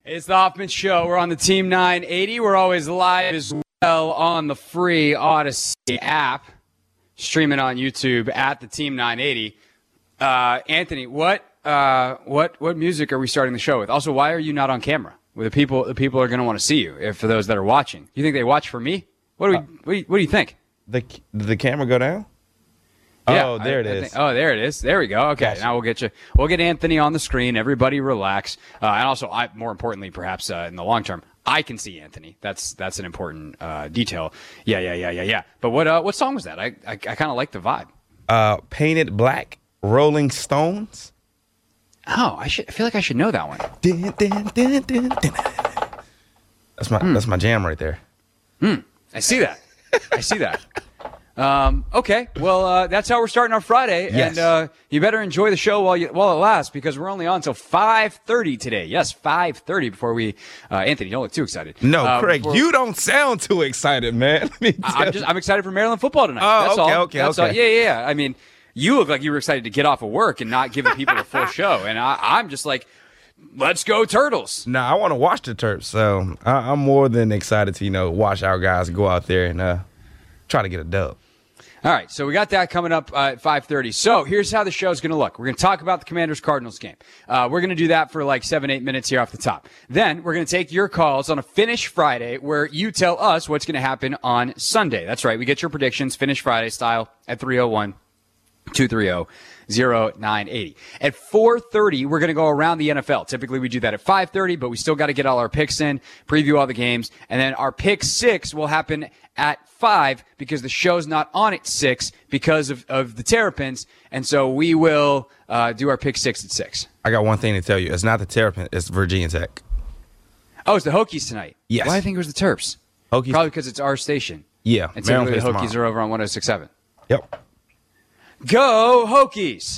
It's the Hoffman Show. We're on the Team 980. We're always live as well on the free Odyssey app, streaming on YouTube at the Team 980. Anthony, what music are we starting the show with? Also, why are you not on camera? Well, the people are going to want to see you. For those that are watching, you think they watch for me? What do you think? Did the camera go down? Yeah, oh, there it is. There it is. There we go. Okay, Gotcha. Now we'll get Anthony on the screen. Everybody relax. And also, more importantly, perhaps in the long term, I can see Anthony. That's an important detail. Yeah. But what song was that? I kind of like the vibe. Painted Black, Rolling Stones. Oh, I feel like I should know that one. That's my jam right there. I see that. Okay, well, that's how we're starting our Friday, Yes. and you better enjoy the show while it lasts, because we're only on until 5:30 today. Yes, 5:30 before we. Anthony, don't look too excited. No, Craig, you don't sound too excited, man. I'm excited for Maryland football tonight. Oh, That's okay, all. okay, That's okay. all. Yeah. I mean, you look like you were excited to get off of work and not giving people a full show, and I'm just like, let's go Turtles. Nah, I want to watch the Terps, so I'm more than excited to watch our guys go out there and try to get a dub. All right, so we got that coming up at 5:30. So here's how the show's going to look. We're going to talk about the Commanders-Cardinals game. We're going to do that for like 7-8 minutes here off the top. Then we're going to take your calls on a Finish Friday where you tell us what's going to happen on Sunday. That's right. We get your predictions, Finish Friday style, at 301-230-0980. At 4:30, we're going to go around the NFL. Typically, we do that at 5:30, but we still got to get all our picks in, preview all the games, and then our pick six will happen at 5 because the show's not on at 6 because of the Terrapins, and so we will do our pick six at 6. I got one thing to tell you. It's not the Terrapins. It's Virginia Tech. Oh, it's the Hokies tonight. Yes. Why do I think it was the Terps? Hokies. Probably because it's our station. Yeah. And typically the Maryland Hokies plays are over on 106.7. Yep. Go Hokies!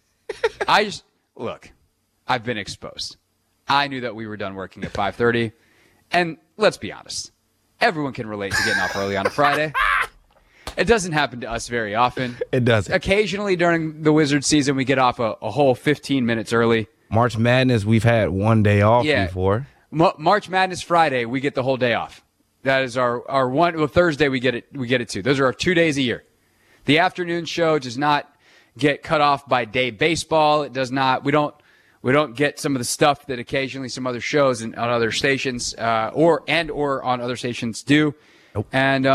Look, I've been exposed. I knew that we were done working at 5:30, and let's be honest, everyone can relate to getting off early on a Friday. It doesn't happen to us very often. It doesn't. Occasionally during the Wizard season, we get off a whole 15 minutes early. March Madness, we've had one day off before. March Madness Friday, we get the whole day off. That is our one. Well, Thursday we get it too. Those are our 2 days a year. The afternoon show does not get cut off by day baseball. It does not. We don't get some of the stuff that occasionally some other shows on other stations or on other stations do. Nope. And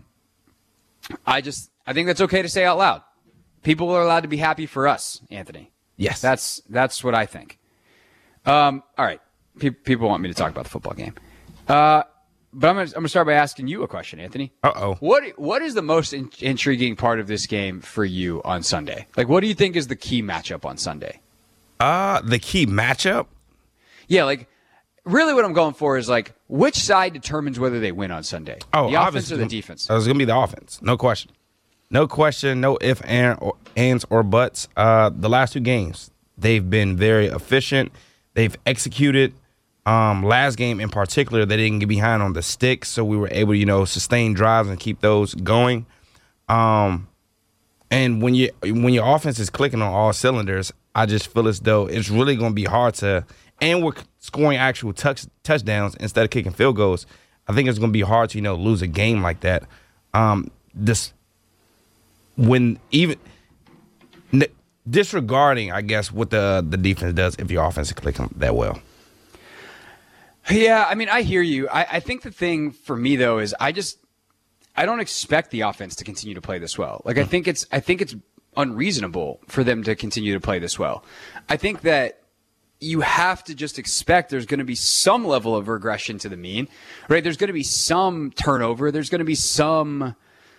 I think that's okay to say out loud. People are allowed to be happy for us, Anthony. Yes. That's what I think. All right. People want me to talk about the football game. But I'm gonna start by asking you a question, Anthony. Uh-oh. What is the most intriguing part of this game for you on Sunday? Like, what do you think is the key matchup on Sunday? The key matchup? Yeah, like, really what I'm going for is, like, which side determines whether they win on Sunday? Oh, the offense or the defense? It's going to be the offense. No question. No question, no ifs, ands, or buts. The last two games, they've been very efficient. They've executed. Last game in particular, they didn't get behind on the sticks, so we were able to, sustain drives and keep those going. And when your offense is clicking on all cylinders, I just feel as though it's really going to be hard to, and we're scoring actual touchdowns instead of kicking field goals. I think it's going to be hard to, lose a game like that. Disregarding, I guess, what the defense does if your offense is clicking that well. Yeah, I mean, I hear you. I think the thing for me though is I don't expect the offense to continue to play this well. Like I think it's unreasonable for them to continue to play this well. I think that you have to just expect there's going to be some level of regression to the mean, right? There's going to be some turnover. There's going to be some,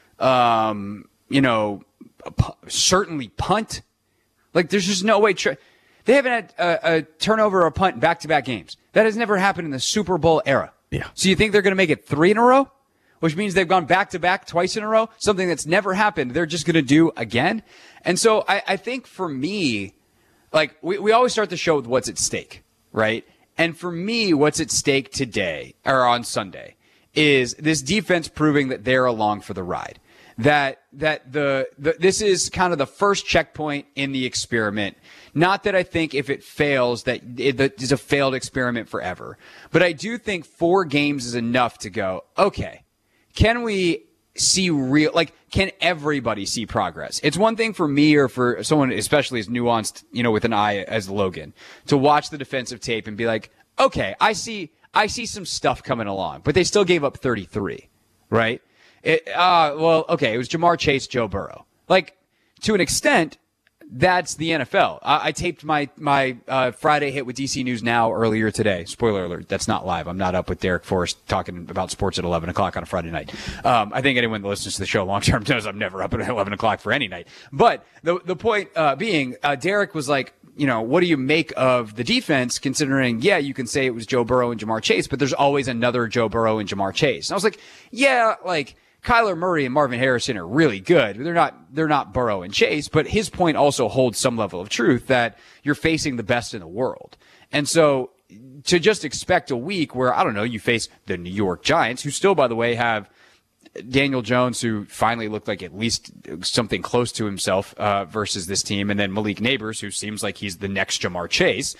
certainly punt. Like there's just no way. They haven't had a turnover or a punt in back-to-back games. That has never happened in the Super Bowl era. Yeah. So you think they're going to make it 3 in a row? Which means they've gone back-to-back twice in a row? Something that's never happened. They're just going to do again? And so I think for me, like, we always start the show with what's at stake, right? And for me, what's at stake today, or on Sunday, is this defense proving that they're along for the ride. that this is kind of the first checkpoint in the experiment. Not that I think if it fails that it is a failed experiment forever, but I do think 4 games is enough to go, okay, can we see can everybody see progress? It's one thing for me or for someone especially as nuanced, with an eye as Logan, to watch the defensive tape and be like, okay, I see some stuff coming along, but they still gave up 33, right? It was Ja'Marr Chase, Joe Burrow. Like, to an extent, that's the NFL. I taped my Friday hit with DC News Now earlier today. Spoiler alert, that's not live. I'm not up with Derek Forrest talking about sports at 11 o'clock on a Friday night. I think anyone that listens to the show long term knows I'm never up at 11 o'clock for any night. But the point being, Derek was like, what do you make of the defense, considering, you can say it was Joe Burrow and Ja'Marr Chase, but there's always another Joe Burrow and Ja'Marr Chase. And I was like, Kyler Murray and Marvin Harrison are really good. They're not Burrow and Chase, but his point also holds some level of truth that you're facing the best in the world. And so to just expect a week where, I don't know, you face the New York Giants, who still, by the way, have Daniel Jones, who finally looked like at least something close to himself versus this team, and then Malik Neighbors, who seems like he's the next Ja'Marr Chase.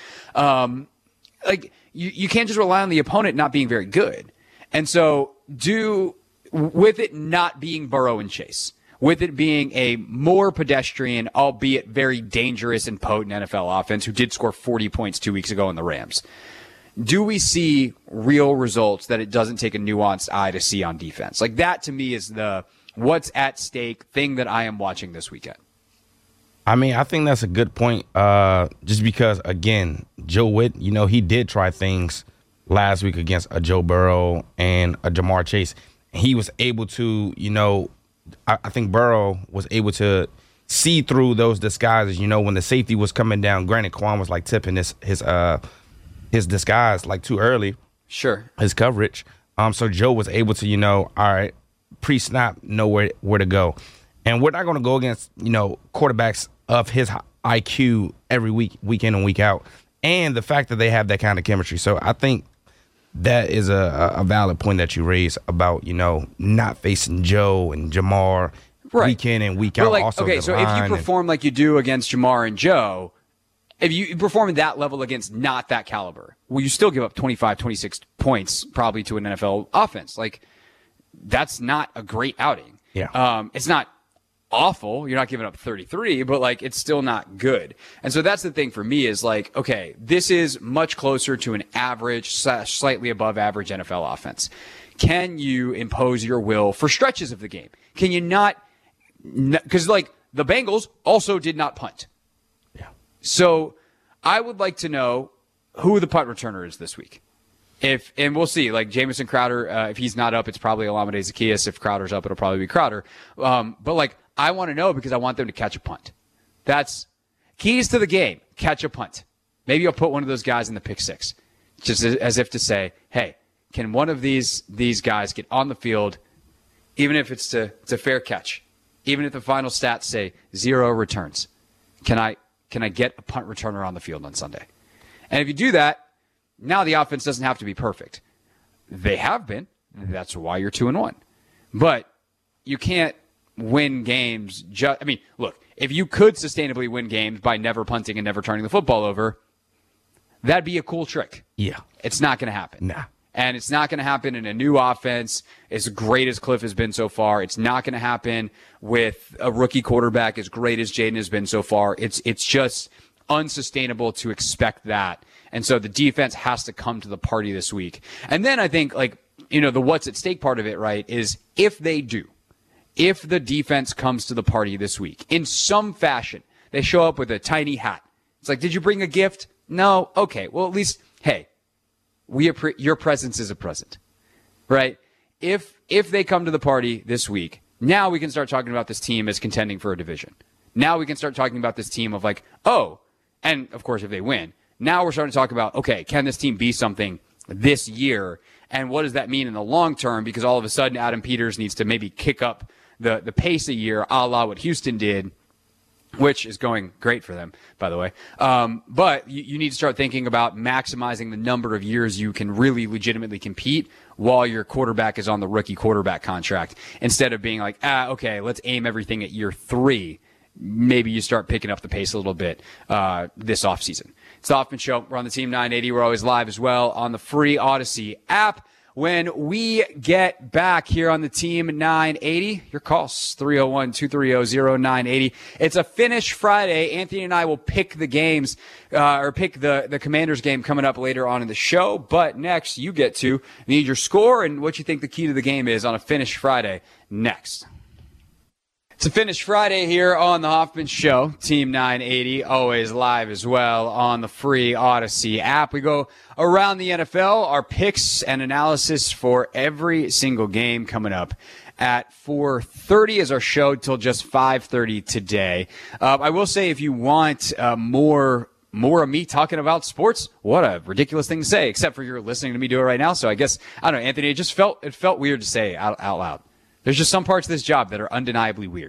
You can't just rely on the opponent not being very good. And so with it not being Burrow and Chase, with it being a more pedestrian, albeit very dangerous and potent NFL offense who did score 40 points 2 weeks ago in the Rams, do we see real results that it doesn't take a nuanced eye to see on defense? Like, that to me is the what's at stake thing that I am watching this weekend. I mean, I think that's a good point, just because, again, Joe Witt, he did try things last week against a Joe Burrow and a Ja'Marr Chase. He was able to, I think Burrow was able to see through those disguises, when the safety was coming down. Granted, Quan was like tipping his disguise like too early. Sure. His coverage. So Joe was able to, all right, pre-snap, know where to go. And we're not going to go against, quarterbacks of his IQ every week in and week out. And the fact that they have that kind of chemistry. So I think that is a valid point that you raise about, not facing Joe and Ja'Marr week in and week out. Okay, so if you perform like you do against Ja'Marr and Joe, if you perform at that level against not that caliber, well, you still give up 25, 26 points probably to an NFL offense. Like, that's not a great outing. Yeah. It's not awful. You're not giving up 33, but it's still not good. And so that's the thing for me is okay, this is much closer to an average / slightly above average NFL offense. Can you impose your will for stretches of the game? Can you not? Because the Bengals also did not punt. Yeah. So I would like to know who the punt returner is this week. And we'll see, Jamison Crowder, if he's not up, it's probably Olamide Zaccheaus. If Crowder's up, it'll probably be Crowder. But I want to know because I want them to catch a punt. That's keys to the game. Catch a punt. Maybe I'll put one of those guys in the pick six, just as if to say, hey, can one of these guys get on the field, even if it's a fair catch, even if the final stats say 0 returns? Can I get a punt returner on the field on Sunday? And if you do that, now the offense doesn't have to be perfect. They have been. That's why you're 2-1. But you can't win games. Look, if you could sustainably win games by never punting and never turning the football over, that'd be a cool trick. Yeah. It's not going to happen. Nah. And it's not going to happen in a new offense as great as Cliff has been so far. It's not going to happen with a rookie quarterback as great as Jaden has been so far. It's just unsustainable to expect that. And so the defense has to come to the party this week. And then I think the what's at stake part of it, right, is if they do. If the defense comes to the party this week, in some fashion, they show up with a tiny hat. It's did you bring a gift? No? Okay. Well, at least, hey, your presence is a present, right? If they come to the party this week, now we can start talking about this team as contending for a division. Now we can start talking about this team of and of course, if they win, now we're starting to talk about, okay, can this team be something this year? And what does that mean in the long term? Because all of a sudden, Adam Peters needs to maybe kick up the pace a year, a la what Houston did which is going great for them, by the way. But you need to start thinking about maximizing the number of years you can really legitimately compete while your quarterback is on the rookie quarterback contract, instead of being like, okay, let's aim everything at year 3. Maybe you start picking up the pace a little bit this offseason. It's the Hoffman Show. We're on the Team 980. We're always live as well on the free Odyssey app. When we get back here on the Team 980, your calls, 301-230-0980. It's a Finish Friday. Anthony and I will pick the games, or pick the Commanders game coming up later on in the show. But next, you get to need your score and what you think the key to the game is on a Finish Friday next. It's a Finish Friday here on the Hoffman Show, Team 980, always live as well on the free Odyssey app. We go around the NFL, our picks and analysis for every single game coming up at 4:30 is our show till just 5:30 today. I will say, if you want more of me talking about sports, what a ridiculous thing to say, except for you're listening to me do it right now. So I guess, I don't know, Anthony, it felt weird to say out loud. There's just some parts of this job that are undeniably weird.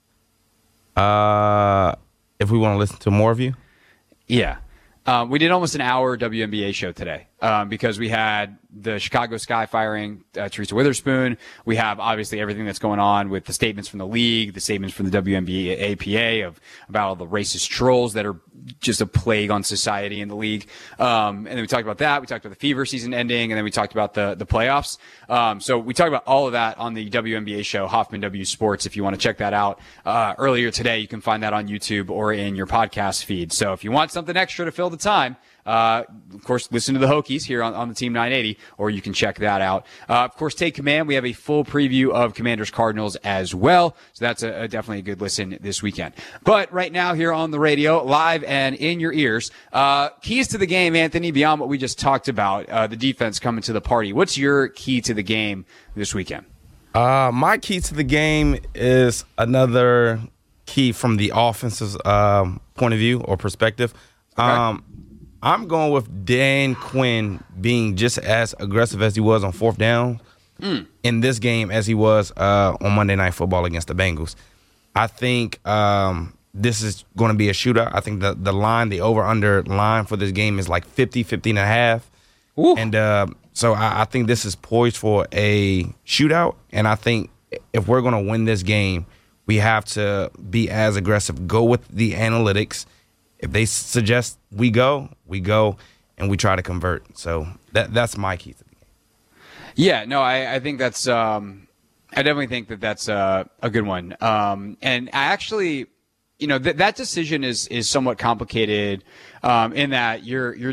If we want to listen to more of you? Yeah. We did almost an hour WNBA show today because we had the Chicago Sky firing Teresa Witherspoon. We have obviously everything that's going on with the statements from the league, the statements from the WNBA APA about all the racist trolls that are just a plague on society in the league. And then we talked about that. We talked about the Fever season ending, and then we talked about the playoffs. So we talked about all of that on the WNBA show, Hoffman W Sports. If you want to check that out earlier today, you can find that on YouTube or in your podcast feed. So if you want something extra to fill the time, of course, listen to the Hokies here on the Team 980, or you can check that out. Of course, take command. We have a full preview of Commanders Cardinals as well. So that's definitely a good listen this weekend. But right now here on the radio, live and in your ears, keys to the game, Anthony, beyond what we just talked about, the defense coming to the party. What's your key to the game this weekend? My key to the game is another key from the offensive point of view or perspective. Okay. I'm going with Dan Quinn being just as aggressive as he was on fourth down in this game as he was on Monday Night Football against the Bengals. I think this is going to be a shootout. I think the line, the over-under line for this game is like 50 and a half. Ooh. And so I think this is poised for a shootout. And I think if we're going to win this game, we have to be as aggressive, go with the analytics. If they suggest we go, and we try to convert. So that's my key to the game. Yeah, no, I think that's I definitely think that's a good one. And I actually, that decision is somewhat complicated in that you're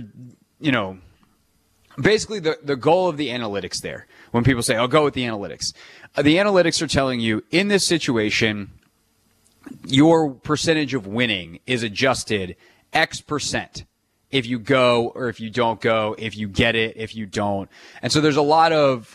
basically the goal of the analytics there. When people say, "Oh, go with the analytics," the analytics are telling you in this situation, your percentage of winning is adjusted X% if you go or if you don't go, if you get it, if you don't. And so there's a lot of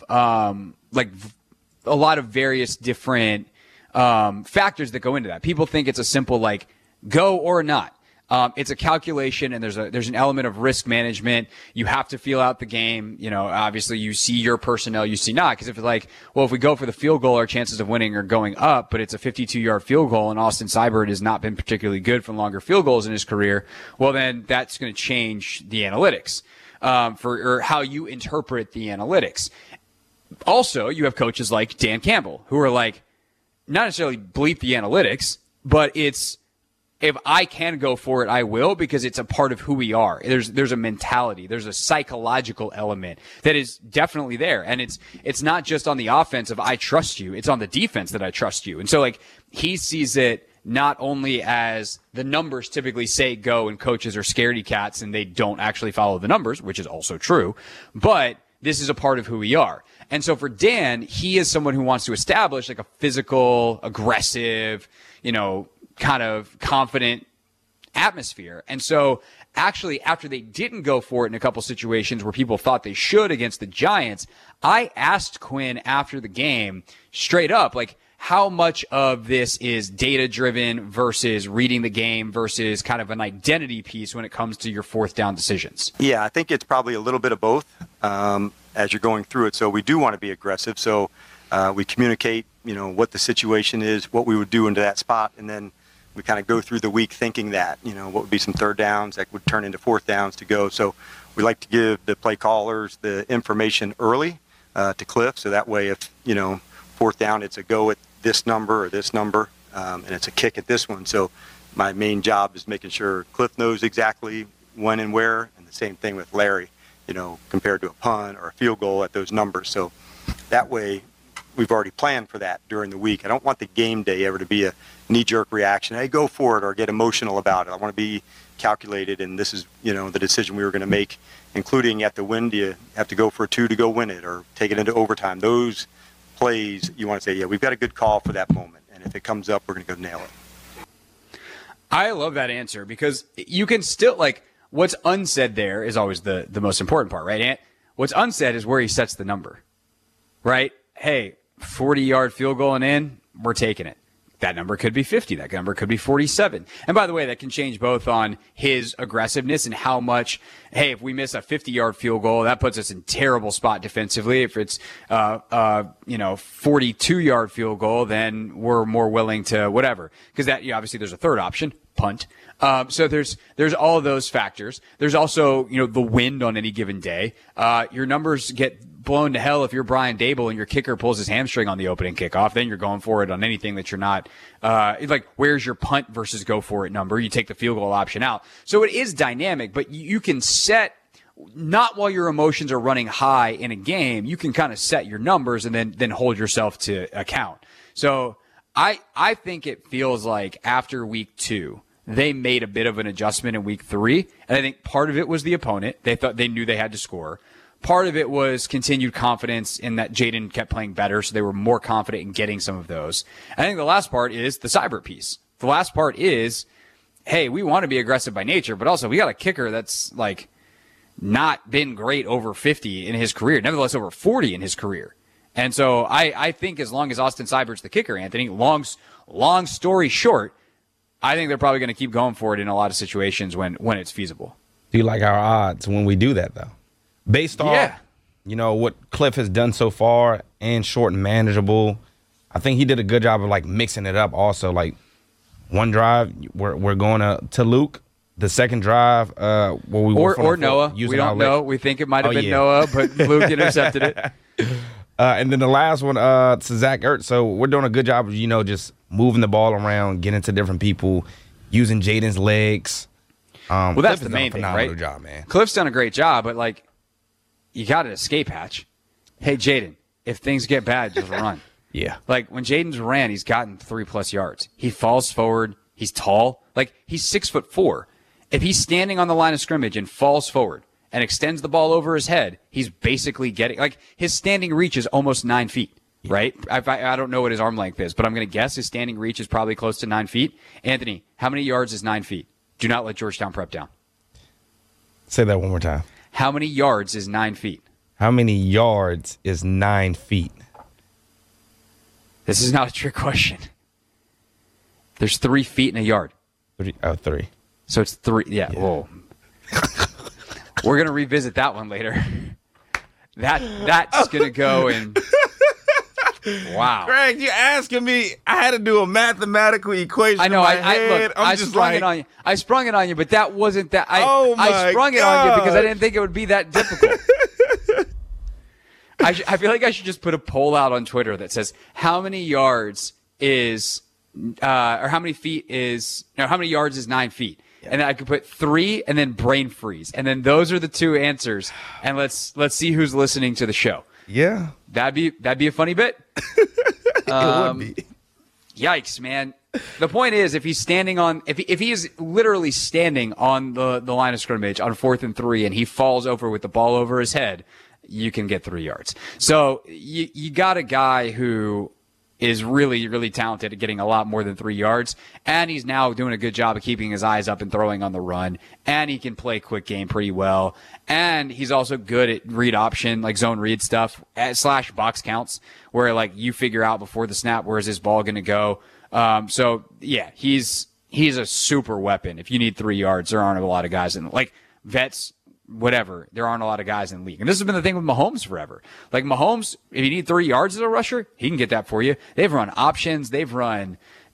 various different factors that go into that. People think it's a simple go or not. It's a calculation, and there's an element of risk management. You have to feel out the game. Obviously you see your personnel, you see not. Because if it's if we go for the field goal, our chances of winning are going up, but it's a 52-yard field goal, and Austin Seibert has not been particularly good from longer field goals in his career, well, then that's going to change the analytics or how you interpret the analytics. Also, you have coaches like Dan Campbell who are not necessarily bleep the analytics, but it's, if I can go for it, I will, because it's a part of who we are. There's a mentality. There's a psychological element that is definitely there. And it's not just on the offense of I trust you. It's on the defense that I trust you. And so he sees it not only as the numbers typically say go and coaches are scaredy cats and they don't actually follow the numbers, which is also true, but this is a part of who we are. And so for Dan, he is someone who wants to establish a physical, aggressive, kind of confident atmosphere. And so actually, after they didn't go for it in a couple situations where people thought they should against the Giants, I asked Quinn after the game straight up, how much of this is data driven versus reading the game versus kind of an identity piece when it comes to your fourth down decisions? Yeah, I think it's probably a little bit of both as you're going through it. So we do want to be aggressive. So we communicate, what the situation is, what we would do into that spot, and then we kind of go through the week thinking that, what would be some third downs that would turn into fourth downs to go. So we like to give the play callers the information early to Cliff. So that way, if, fourth down, it's a go at this number or this number, and it's a kick at this one. So my main job is making sure Cliff knows exactly when and where, and the same thing with Larry, compared to a punt or a field goal at those numbers. So that way, we've already planned for that during the week. I don't want the game day ever to be a knee-jerk reaction. Hey, go for it, or get emotional about it. I want to be calculated, and this is, the decision we were going to make, including at the win. Do you have to go for a 2 to go win it, or take it into overtime? Those plays, you want to say, yeah, we've got a good call for that moment, and if it comes up, we're going to go nail it. I love that answer, because you can still, what's unsaid there is always the most important part, right, Ant? What's unsaid is where he sets the number, right? Hey, 40-yard field goal and in, we're taking it. That number could be 50. That number could be 47. And by the way, that can change both on his aggressiveness and how much, hey, if we miss a 50-yard field goal, that puts us in terrible spot defensively. If it's 42-yard field goal, then we're more willing to whatever. Because that, obviously there's a third option, punt. So there's all of those factors. There's also, the wind on any given day. Your numbers get blown to hell if you're Brian Dable and your kicker pulls his hamstring on the opening kickoff. Then you're going for it on anything that you're not, where's your punt versus go for it number? You take the field goal option out. So it is dynamic, but you can set, not while your emotions are running high in a game, you can kind of set your numbers and then hold yourself to account. So I think it feels like after week 2, they made a bit of an adjustment in week 3. And I think part of it was the opponent. They knew they had to score. Part of it was continued confidence in that Jayden kept playing better, so they were more confident in getting some of those. I think the last part is the Seibert piece. The last part is, hey, we want to be aggressive by nature, but also we got a kicker that's not been great over 50 in his career, nevertheless over 40 in his career. And so I think as long as Austin Seibert's the kicker, Anthony, long story short, I think they're probably going to keep going for it in a lot of situations when it's feasible. Do you like our odds when we do that, though? Based on, what Cliff has done so far and short and manageable, I think he did a good job of, mixing it up also. One drive, we're going to Luke. The second drive, where we were or Noah. We don't know. We think it might have been Noah, but Luke intercepted it. And then the last one to Zach Ertz. So we're doing a good job of, just moving the ball around, getting to different people, using Jayden's legs. Well, that's the main thing, right? Job, man. Cliff's done a great job, but, you got an escape hatch. Hey, Jayden, if things get bad, just run. Yeah. When Jayden's ran, he's gotten 3+ yards. He falls forward. He's tall. He's 6'4". If he's standing on the line of scrimmage and falls forward and extends the ball over his head, he's basically getting, his standing reach is almost 9 feet, right? I don't know what his arm length is, but I'm going to guess his standing reach is probably close to 9 feet. Anthony, how many yards is 9 feet? Do not let Georgetown Prep down. Say that one more time. How many yards is 9 feet? How many yards is 9 feet? This is not a trick question. There's 3 feet in a yard. 3. So it's 3. Yeah. Whoa. We're going to revisit that one later. That's going to go in. Wow. Greg, you're asking me. I had to do a mathematical equation. I know. In my head. Look, I sprung it on you. I sprung it on you, but that wasn't that. I sprung it on you because I didn't think it would be that difficult. I feel like I should just put a poll out on Twitter that says how many yards is, or how many feet is, how many yards is 9 feet? Yeah. And then I could put 3 and then brain freeze. And then those are the 2 answers. And let's see who's listening to the show. Yeah. That'd be a funny bit. It would be. Yikes, man. The point is, if he's standing on, if he is literally standing on the line of scrimmage on 4th and 3 and he falls over with the ball over his head, you can get 3 yards. So you got a guy who is really, really talented at getting a lot more than 3 yards. And he's now doing a good job of keeping his eyes up and throwing on the run. And he can play quick game pretty well. And he's also good at read option, zone read stuff, / box counts, where you figure out before the snap, where's his ball going to go. So yeah, he's a super weapon. If you need 3 yards, there aren't a lot of guys in vets, whatever. There aren't a lot of guys in the league. And this has been the thing with Mahomes forever. Mahomes, if you need 3 yards as a rusher, he can get that for you. They've run options. They've run,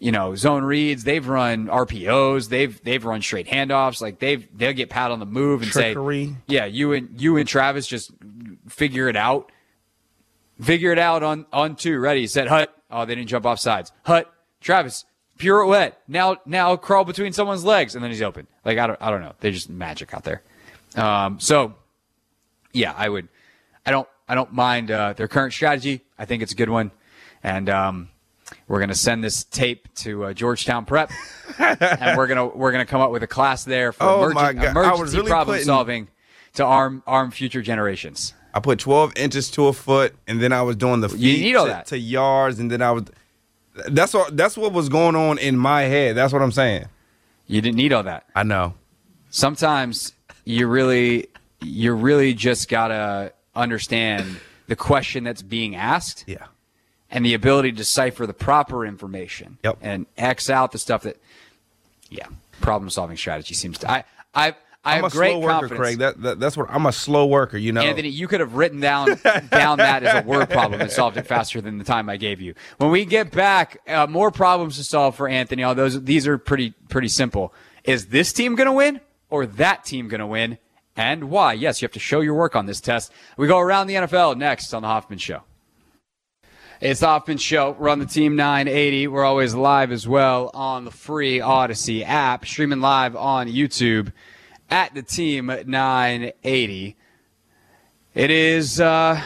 zone reads. They've run RPOs. They've run straight handoffs. Like they'll get Pat on the move and Trickery. say, yeah, you and Travis just figure it out. Figure it out on two. Ready, set, hut. Oh, they didn't jump off sides. Hut, Travis, pirouette. Now crawl between someone's legs, and then he's open. Like I don't know. They're just magic out there. So yeah, I don't mind their current strategy. I think it's a good one, and we're gonna send this tape to Georgetown Prep, and we're gonna come up with a class there for emergency problem solving to arm future generations. I put 12 inches to a foot, and then I was doing the feet to yards, and then I was. That's what was going on in my head. That's what I'm saying. You didn't need all that. I know. Sometimes you really just gotta understand the question that's being asked. Yeah. And the ability to decipher the proper information. Yep. And X out the stuff that. Yeah. Problem solving strategy seems to. I have great confidence. Craig. That's what I'm a slow worker, Anthony, you could have written down that as a word problem and solved it faster than the time I gave you. When we get back, more problems to solve for Anthony. Although these are pretty simple. Is this team going to win or that team going to win, and why? Yes, you have to show your work on this test. We go around the NFL next on the Hoffman Show. It's the Hoffman Show. We're on the Team 980. We're always live as well on the free Odyssey app, streaming live on YouTube at the Team 980. It is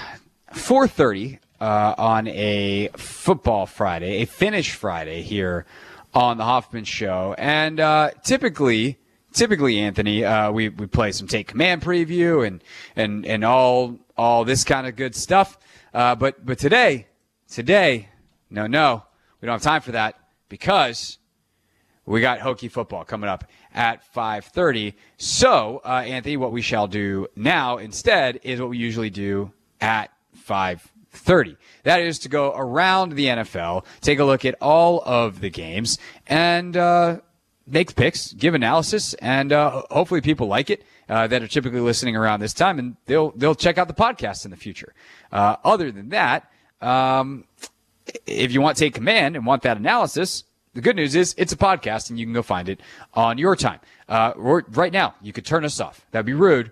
4:30 on a football Friday, a finish Friday here on the Hoffman Show. And typically, Anthony, we play some Take Command preview and all this kind of good stuff. But today, no, we don't have time for that because we got Hokie football coming up at 5:30. So, Anthony, what we shall do now instead is what we usually do at 5:30. That is to go around the NFL, take a look at all of the games, and make picks, give analysis, and hopefully people like it that are typically listening around this time, and they'll check out the podcast in the future. Other than that, if you want to take command and want that analysis, the good news is it's a podcast, and you can go find it on your time. Right now, you could turn us off. That'd be rude.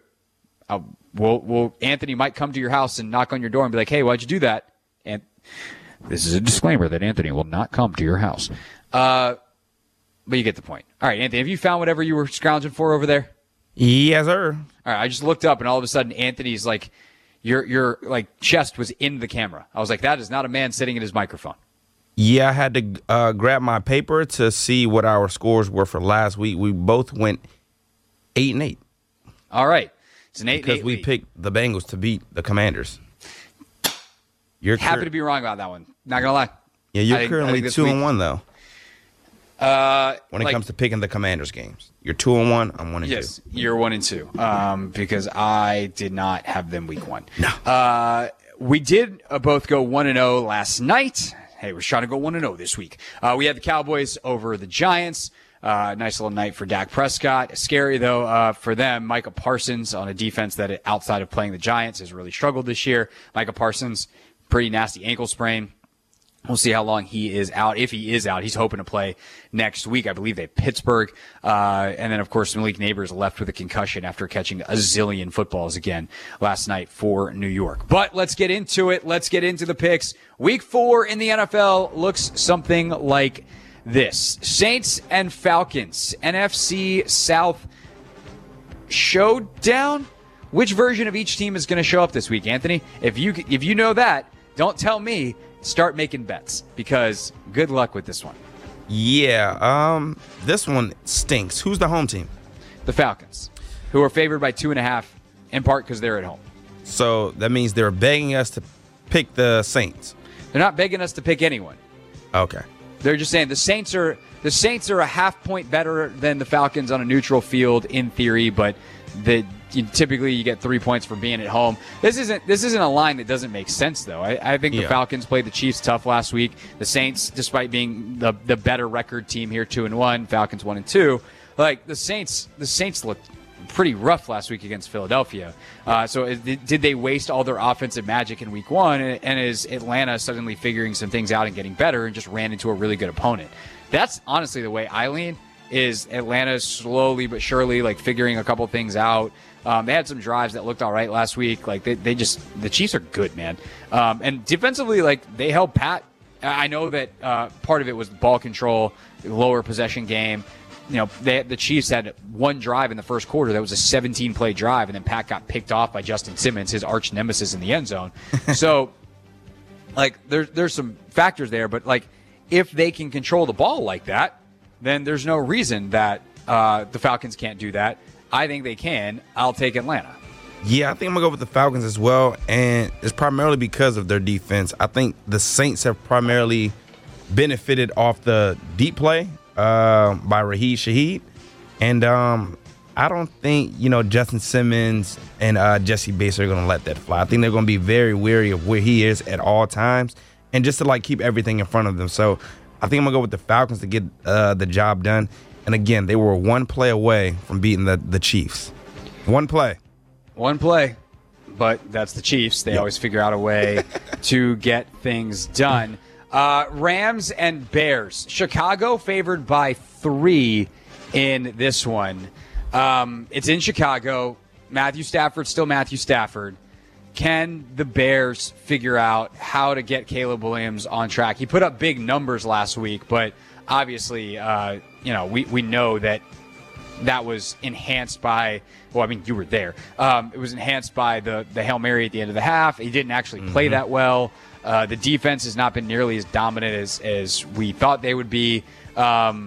Anthony might come to your house and knock on your door and be like, "Hey, why'd you do that?" And this is a disclaimer that Anthony will not come to your house. But you get the point. All right, Anthony, have you found whatever you were scrounging for over there? Yes, sir. All right, I just looked up, and all of a sudden, Anthony's like, your like chest was in the camera. I was like, that is not a man sitting at his microphone. Yeah, I had to grab my paper to see what our scores were for last week. We both went 8-8. All right, it's an 8-8 because we picked the Bengals to beat the Commanders. You're happy to be wrong about that one. Not gonna lie. Yeah, you're currently 2-1 though. When it comes to picking the Commanders games, you're 2-1. I'm 1-2. Yes, you're 1-2. Because I did not have them week one. No. We did both go 1-0 last night. Hey, we're trying to go 1-0 this week. We had the Cowboys over the Giants. Nice little night for Dak Prescott. Scary, though, for them. Micah Parsons on a defense that, outside of playing the Giants, has really struggled this year. Micah Parsons, pretty nasty ankle sprain. We'll see how long he is out. If he is out, he's hoping to play next week. I believe they have Pittsburgh. And then, of course, Malik Neighbors left with a concussion after catching a zillion footballs again last night for New York. But let's get into it. Let's get into the picks. Week 4 in the NFL looks something like this. Saints and Falcons. NFC South showdown? Which version of each team is going to show up this week, Anthony? If you know that, don't tell me. Start making bets, because good luck with this one. Yeah, this one stinks. Who's the home team? The Falcons, who are favored by 2.5, in part because they're at home. So that means they're begging us to pick the Saints. They're not begging us to pick anyone. Okay. They're just saying the Saints are a half point better than the Falcons on a neutral field in theory, but typically you get 3 points for being at home. This isn't a line that doesn't make sense, though. I think the Falcons played the Chiefs tough last week. The Saints, despite being the better record team here, 2-1, Falcons 1-2. Like the Saints looked pretty rough last week against Philadelphia. Did they waste all their offensive magic in week one? And is Atlanta suddenly figuring some things out and getting better and just ran into a really good opponent? That's honestly the way I lean, is Atlanta slowly but surely like figuring a couple things out. They had some drives that looked all right last week. Like the Chiefs are good, man. And defensively, like they held pat. I know that part of it was ball control, lower possession game. You know, the Chiefs had one drive in the first quarter that was a 17-play drive, and then Pat got picked off by Justin Simmons, his arch nemesis in the end zone. So, like, there's some factors there, but like, if they can control the ball like that, then there's no reason that the Falcons can't do that. I think they can. I'll take Atlanta. Yeah, I think I'm going to go with the Falcons as well, and it's primarily because of their defense. I think the Saints have primarily benefited off the deep play by Raheem Shaheed. And I don't think, Justin Simmons and Jesse Bates are going to let that fly. I think they're going to be very wary of where he is at all times and just to, like, keep everything in front of them. So I think I'm going to go with the Falcons to get the job done. And, again, they were one play away from beating the Chiefs. One play. One play. But that's the Chiefs. They always figure out a way to get things done. Rams and Bears. Chicago favored by 3 in this one. It's in Chicago. Matthew Stafford, still Matthew Stafford. Can the Bears figure out how to get Caleb Williams on track? He put up big numbers last week, but obviously, we know that was enhanced by, well, I mean, you were there. It was enhanced by the Hail Mary at the end of the half. He didn't actually play that well. The defense has not been nearly as dominant as we thought they would be. But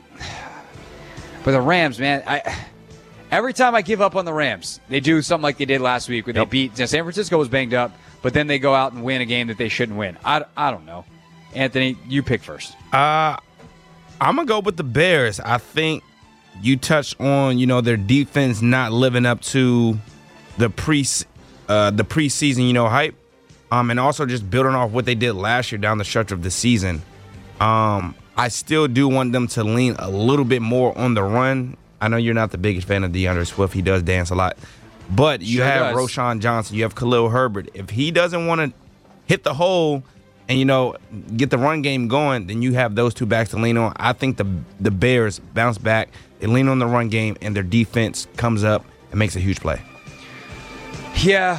the Rams, man, every time I give up on the Rams, they do something like they did last week where they beat. San Francisco was banged up, but then they go out and win a game that they shouldn't win. I don't know. Anthony, you pick first. I'm going to go with the Bears. I think you touched on, their defense not living up to the preseason, hype. And also just building off what they did last year down the stretch of the season. I still do want them to lean a little bit more on the run. I know you're not the biggest fan of DeAndre Swift. He does dance a lot. But you have Roschon Johnson. You have Khalil Herbert. If he doesn't want to hit the hole and, get the run game going, then you have those two backs to lean on. I think the Bears bounce back. They lean on the run game, and their defense comes up and makes a huge play. Yeah.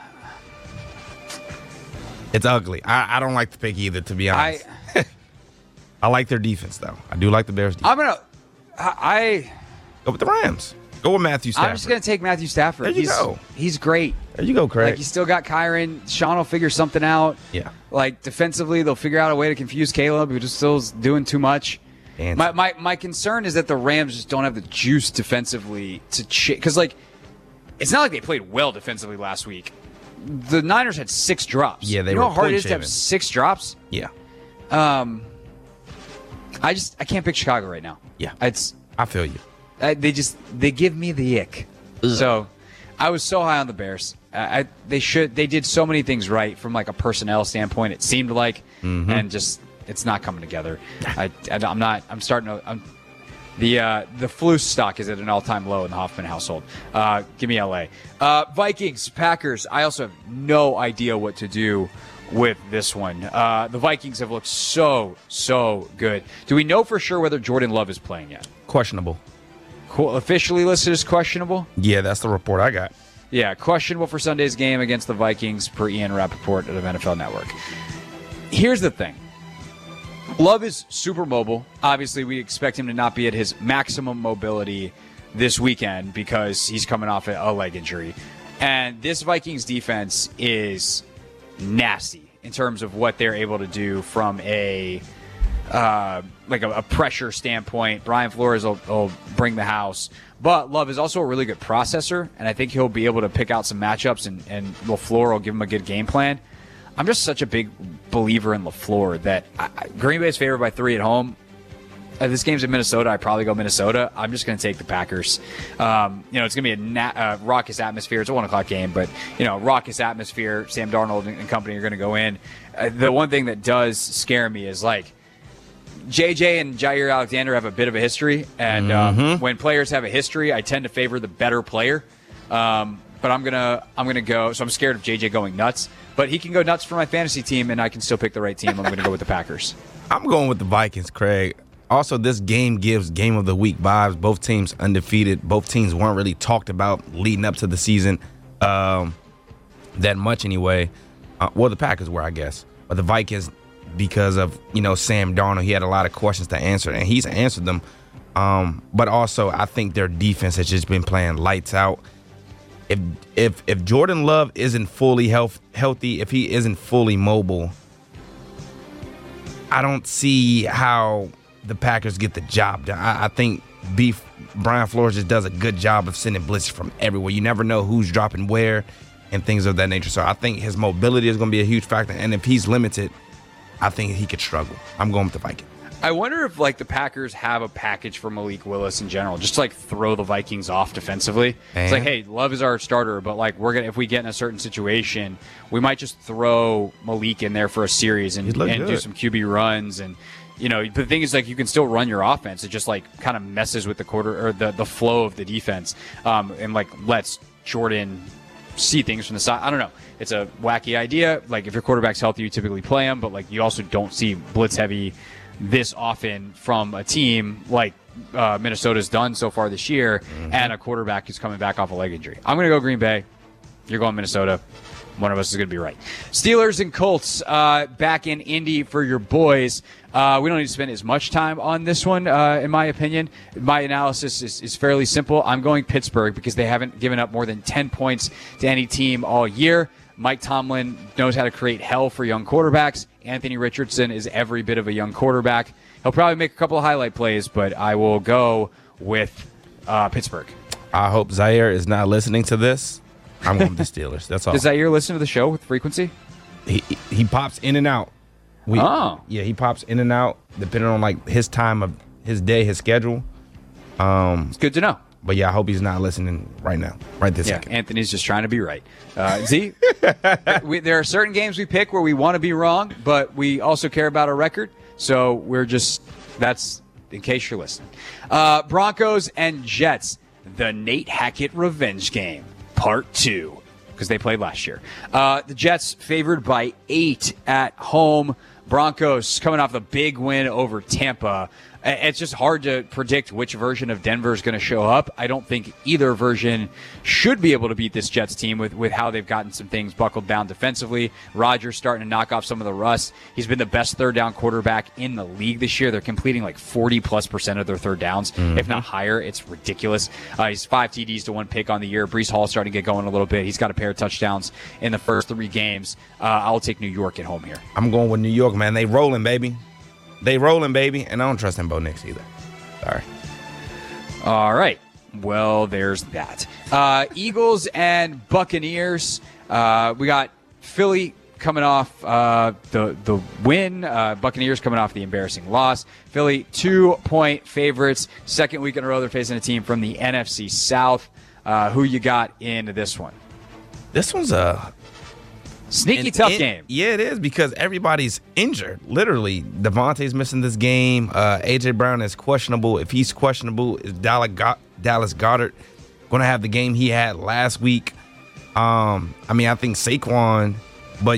It's ugly. I don't like the pick either, to be honest. I like their defense, though. I do like the Bears' defense. Go with the Rams. Go with Matthew Stafford. I'm just going to take Matthew Stafford. There you go. He's great. There you go, Craig. Like, he's still got Kyron. Sean will figure something out. Yeah. Like, defensively, they'll figure out a way to confuse Caleb, who just still is doing too much. My concern is that the Rams just don't have the juice defensively to because, like, it's not like they played well defensively last week. The Niners had 6 drops. Yeah, they you were know how hard it is point to have 6 drops? Yeah. I can't pick Chicago right now. Yeah. I feel you. They give me the ick. Ugh. So I was so high on the Bears. They did so many things right from like a personnel standpoint. It seemed like, and just it's not coming together. The flu stock is at an all-time low in the Hoffman household. Give me LA. Vikings, Packers. I also have no idea what to do with this one. The Vikings have looked so good. Do we know for sure whether Jordan Love is playing yet? Questionable. Cool. Officially listed as questionable? Yeah, that's the report I got. Yeah, questionable for Sunday's game against the Vikings per Ian Rappaport of NFL Network. Here's the thing. Love is super mobile. Obviously, we expect him to not be at his maximum mobility this weekend because he's coming off a leg injury. And this Vikings defense is nasty in terms of what they're able to do from a pressure standpoint. Brian Flores will bring the house. But Love is also a really good processor, and I think he'll be able to pick out some matchups, and LaFleur will give him a good game plan. I'm just such a big believer in LaFleur that Green Bay's favored by 3 at home. If this game's in Minnesota, I'd probably go Minnesota. I'm just going to take the Packers. It's going to be a raucous atmosphere. It's a 1 o'clock game, but, raucous atmosphere. Sam Darnold and company are going to go in. The one thing that does scare me is, like, JJ and Jair Alexander have a bit of a history, and when players have a history, I tend to favor the better player. But I'm gonna go. So I'm scared of JJ going nuts, but he can go nuts for my fantasy team, and I can still pick the right team. I'm gonna go with the Packers. I'm going with the Vikings, Craig. Also, this game gives game of the week vibes. Both teams undefeated. Both teams weren't really talked about leading up to the season that much anyway. Well, the Packers were, I guess, but the Vikings, because of Sam Darnold, he had a lot of questions to answer, and he's answered them. But also, I think their defense has just been playing lights out. If Jordan Love isn't fully healthy, if he isn't fully mobile, I don't see how the Packers get the job done. I think Brian Flores just does a good job of sending blitzes from everywhere. You never know who's dropping where and things of that nature. So I think his mobility is going to be a huge factor. And if he's limited, I think he could struggle. I'm going with the Vikings. I wonder if the Packers have a package for Malik Willis in general, just to throw the Vikings off defensively. It's hey, Love is our starter, but if we get in a certain situation, we might just throw Malik in there for a series and do some QB runs. And but the thing is, you can still run your offense. It just kind of messes with the quarter or the flow of the defense, and lets Jordan see things from the side. I don't know. It's a wacky idea. If your quarterback's healthy, you typically play him, but you also don't see blitz heavy this often from a team like Minnesota's done so far this year, and a quarterback who's coming back off a leg injury. I'm going to go Green Bay. You're going Minnesota. One of us is going to be right. Steelers and Colts back in Indy for your boys. We don't need to spend as much time on this one, in my opinion. My analysis is fairly simple. I'm going Pittsburgh because they haven't given up more than 10 points to any team all year. Mike Tomlin knows how to create hell for young quarterbacks. Anthony Richardson is every bit of a young quarterback. He'll probably make a couple of highlight plays, but I will go with Pittsburgh. I hope Zaire is not listening to this. I'm going with the Steelers. That's all. Does Zaire listen to the show with frequency? He pops in and out. Yeah, he pops in and out depending on his time of his day, his schedule. It's good to know. But yeah, I hope he's not listening right now, right this second. Anthony's just trying to be right. Z, there are certain games we pick where we want to be wrong, but we also care about our record. So that's in case you're listening. Broncos and Jets, the Nate Hackett revenge game, part 2, because they played last year. The Jets favored by 8 at home. Broncos coming off the big win over Tampa. It's just hard to predict which version of Denver is going to show up. I don't think either version should be able to beat this Jets team with how they've gotten some things buckled down defensively. Rodgers starting to knock off some of the rust. He's been the best third down quarterback in the league this year. They're completing 40+% of their third downs, if not higher. It's ridiculous. He's 5 TDs to 1 pick on the year. Breece Hall starting to get going a little bit. He's got a pair of touchdowns in the first 3 games. I'll take New York at home here. I'm going with New York, man. They rolling, baby. They rolling, baby, and I don't trust in Bo Nix either. Sorry. All right. Well, there's that. Eagles and Buccaneers. We got Philly coming off the win. Buccaneers coming off the embarrassing loss. Philly 2-point favorites. Second week in a row they're facing a team from the NFC South. Who you got in this one? This one's a sneaky tough game. Yeah, it is because everybody's injured. Literally, Devontae's missing this game. A.J. Brown is questionable. If he's questionable, is Dallas Goedert going to have the game he had last week? I think Saquon, but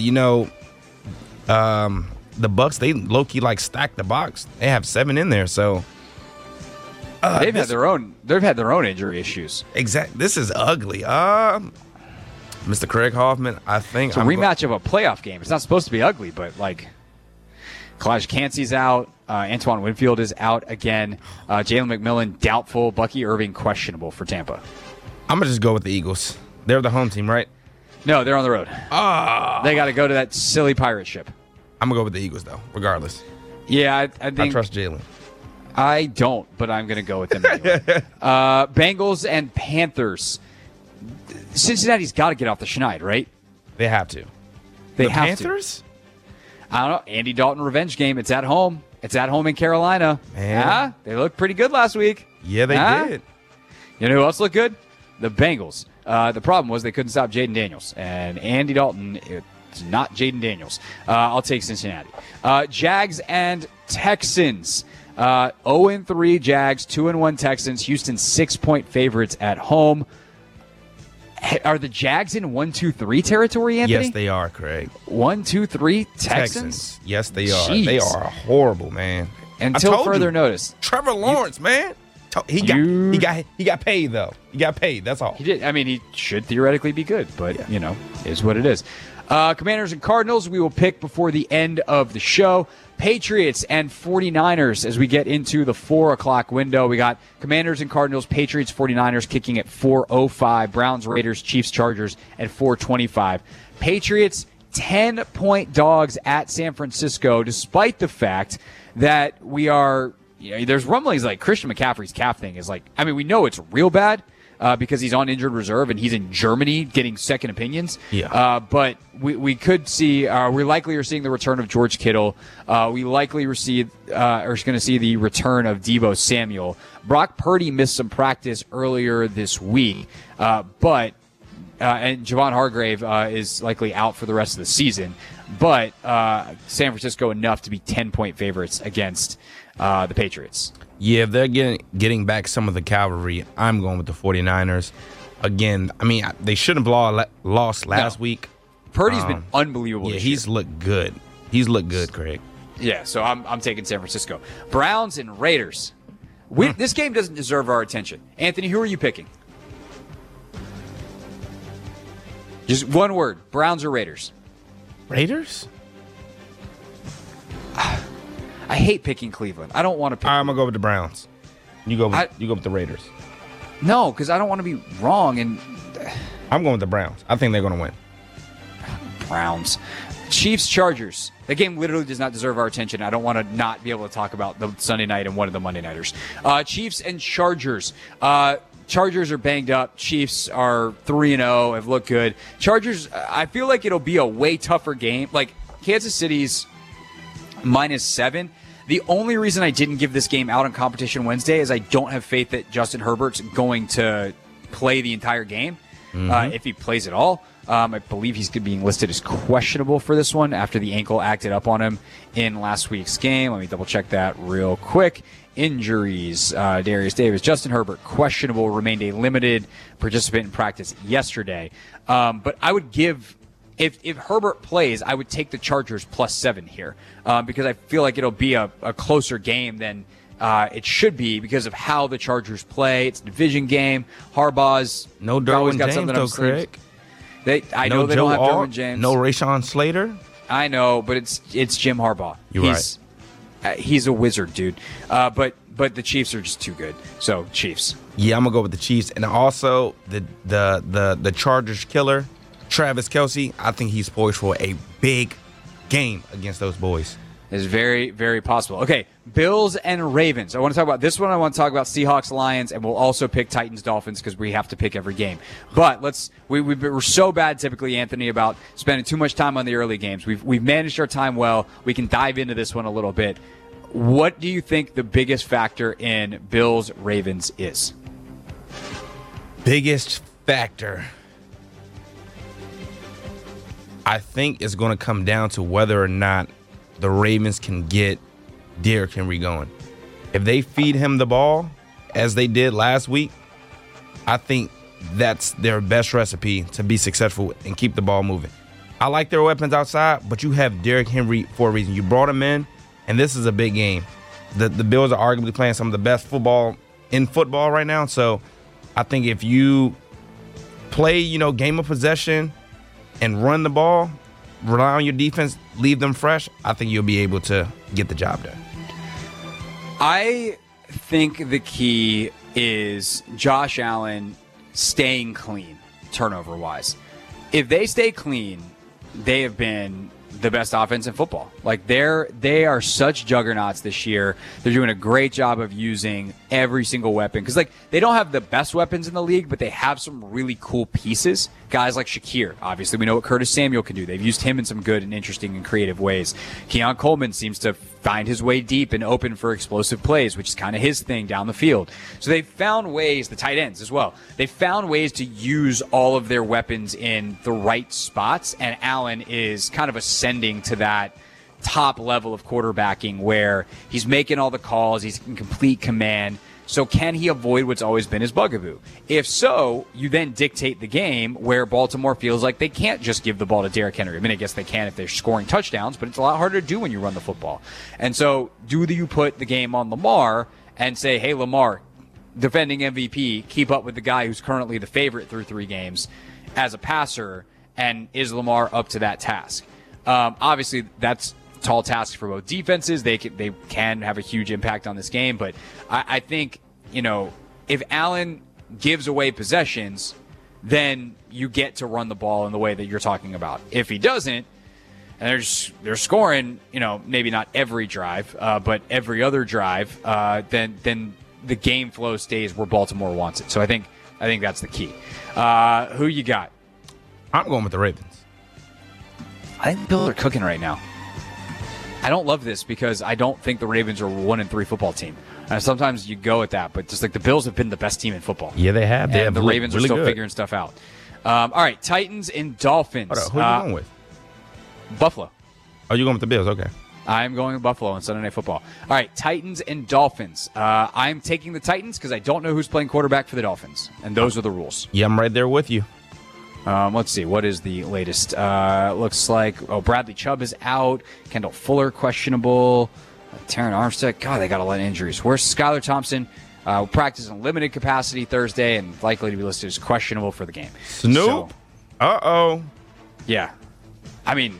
the Bucs, they low-key stack the box. They have 7 in there, so they've had their own injury issues. Exactly. This is ugly. Mr. Craig Hoffman, I think it's a rematch of a playoff game. It's not supposed to be ugly, but Kalijah Cansey's out. Antoine Winfield is out again. Jalen McMillan doubtful. Bucky Irving questionable for Tampa. I'm gonna just go with the Eagles. They're the home team, right? No, they're on the road. They got to go to that silly pirate ship. I'm gonna go with the Eagles though, regardless. Yeah, I think I trust Jalen. I don't, but I'm gonna go with them anyway. Bengals and Panthers. Cincinnati's got to get off the schneid, right? They have to. The Panthers? I don't know. Andy Dalton revenge game. It's at home. It's at home in Carolina. Man. They looked pretty good last week. Yeah, they did. You know who else looked good? The Bengals. The problem was they couldn't stop Jaden Daniels. And Andy Dalton, it's not Jaden Daniels. I'll take Cincinnati. Jags and Texans. 0-3 Jags, 2-1 Texans. Houston 6-point favorites at home. Are the Jags in 1-2-3 territory, Anthony? Yes, they are, Craig. 1-2-3 Texans? Yes, they are. Jeez. They are horrible, man. Until further notice. Trevor Lawrence, man. He got paid though. He got paid. That's all. He did. I mean, he should theoretically be good, but is what it is. Commanders and Cardinals, we will pick before the end of the show. Patriots and 49ers as we get into the 4 o'clock window. We got Commanders and Cardinals, Patriots, 49ers kicking at 4:05. Browns, Raiders, Chiefs, Chargers at 4:25. Patriots 10-point dogs at San Francisco, despite the fact that we are. There's rumblings like Christian McCaffrey's calf thing is we know it's real bad because he's on injured reserve and he's in Germany getting second opinions. Yeah. But we could see, we likely are seeing the return of George Kittle. We likely are going to see the return of Deebo Samuel. Brock Purdy missed some practice earlier this week, and Javon Hargrave is likely out for the rest of the season. But San Francisco enough to be 10-point favorites against the Patriots. Yeah, if they're getting back some of the cavalry, I'm going with the 49ers. Again, I mean, they shouldn't have lost last week. Purdy's been unbelievable this year. He's looked good. He's looked good, Craig. Yeah, so I'm taking San Francisco. Browns and Raiders. This game doesn't deserve our attention. Anthony, who are you picking? Just one word, Browns or Raiders? Raiders? I hate picking Cleveland. I don't want to pick. I'm going to go with the Browns. You go with the Raiders. No, because I don't want to be wrong. And I'm going with the Browns. I think they're going to win. Browns. Chiefs, Chargers. That game literally does not deserve our attention. I don't want to not be able to talk about the Sunday night and one of the Monday nighters. Chiefs and Chargers. Chargers are banged up. Chiefs are 3-0, have looked good. Chargers, I feel like it'll be a way tougher game. Like Kansas City's -7. The only reason I didn't give this game out on Competition Wednesday is I don't have faith that Justin Herbert's going to play the entire game, if he plays at all. I believe he's being listed as questionable for this one after the ankle acted up on him in last week's game. Let me double-check that real quick. Injuries, Darius Davis, Justin Herbert, questionable, remained a limited participant in practice yesterday. But I would give... If Herbert plays, I would take the Chargers +7 here because I feel like it'll be a closer game than it should be because of how the Chargers play. It's a division game. Harbaugh's no Derwin James, though, Craig. I know they don't have Derwin James. No Rashawn Slater. I know, but it's Jim Harbaugh. Right. He's a wizard, dude. But the Chiefs are just too good. So Chiefs. Yeah, I'm gonna go with the Chiefs, and also the Chargers killer. Travis Kelce, I think he's poised for a big game against those boys. It's very, very possible. Okay, Bills and Ravens. I want to talk about this one. I want to talk about Seahawks, Lions, and we'll also pick Titans, Dolphins because we have to pick every game. But we're so bad typically, Anthony, about spending too much time on the early games. We've managed our time well. We can dive into this one a little bit. What do you think the biggest factor in Bills, Ravens is? Biggest factor, I think it's going to come down to whether or not the Ravens can get Derrick Henry going. If they feed him the ball, as they did last week, I think that's their best recipe to be successful and keep the ball moving. I like their weapons outside, but you have Derrick Henry for a reason. You brought him in, and this is a big game. The Bills are arguably playing some of the best football in football right now, so I think if you play, game of possession and run the ball, rely on your defense, leave them fresh, I think you'll be able to get the job done. I think the key is Josh Allen staying clean, turnover-wise. If they stay clean, they have been the best offense in football. Like they are such juggernauts this year. They're doing a great job of using every single weapon because they don't have the best weapons in the league, but they have some really cool pieces. Guys like Shakir, obviously we know what Curtis Samuel can do. They've used him in some good and interesting and creative ways. Keon Coleman seems to find his way deep and open for explosive plays, which is kind of his thing down the field. So they've found ways, the tight ends as well, they found ways to use all of their weapons in the right spots, and Allen is kind of ascending to that top level of quarterbacking where he's making all the calls, he's in complete command. So can he avoid what's always been his bugaboo? If so, you then dictate the game where Baltimore feels like they can't just give the ball to Derrick Henry. I mean, I guess they can if they're scoring touchdowns, but it's a lot harder to do when you run the football. And so do you put the game on Lamar and say, hey, Lamar, defending MVP, keep up with the guy who's currently the favorite through 3 games as a passer, and is Lamar up to that task? Obviously, that's tall task for both defenses. They can have a huge impact on this game, but I think, if Allen gives away possessions, then you get to run the ball in the way that you're talking about. If he doesn't, and they're scoring, maybe not every drive, but every other drive, then the game flow stays where Baltimore wants it. So I think that's the key. Who you got? I'm going with the Ravens. I think the Bills are cooking right now. I don't love this because I don't think the Ravens are a 1-3 football team. Sometimes you go at that, but just like the Bills have been the best team in football. Yeah, they have. The Ravens are still figuring stuff out. All right, Titans and Dolphins. Hold on, who are you going with? Buffalo. Oh, you're going with the Bills? Okay. I'm going with Buffalo on Sunday Night Football. All right, Titans and Dolphins. I'm taking the Titans because I don't know who's playing quarterback for the Dolphins, and those are the rules. Yeah, I'm right there with you. Let's see. What is the latest? Looks like, Bradley Chubb is out. Kendall Fuller, questionable. Terran Armstead. God, they got a lot of injuries. Where's Skylar Thompson? Practice in limited capacity Thursday and likely to be listed as questionable for the game. Snoop? Uh-oh. Yeah. I mean,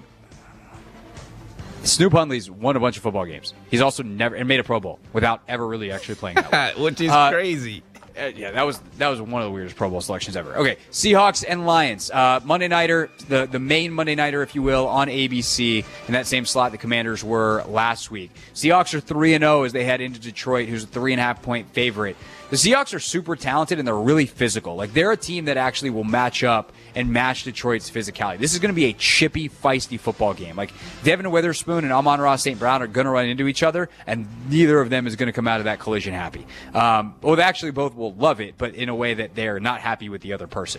Snoop Hundley's won a bunch of football games. He's also never made a Pro Bowl without ever really actually playing that well. Which is crazy. Yeah, that was one of the weirdest Pro Bowl selections ever. Okay, Seahawks and Lions. Monday Nighter, the main Monday Nighter, if you will, on ABC, in that same slot the Commanders were last week. Seahawks are 3-0 as they head into Detroit, who's a 3.5-point favorite. The Seahawks are super talented, and they're really physical. Like, they're a team that actually will match up and match Detroit's physicality. This is going to be a chippy, feisty football game. Like, Devin Witherspoon and Amon-Ra St. Brown are going to run into each other, and neither of them is going to come out of that collision happy. Well, actually, both will love it, but in a way that they're not happy with the other person.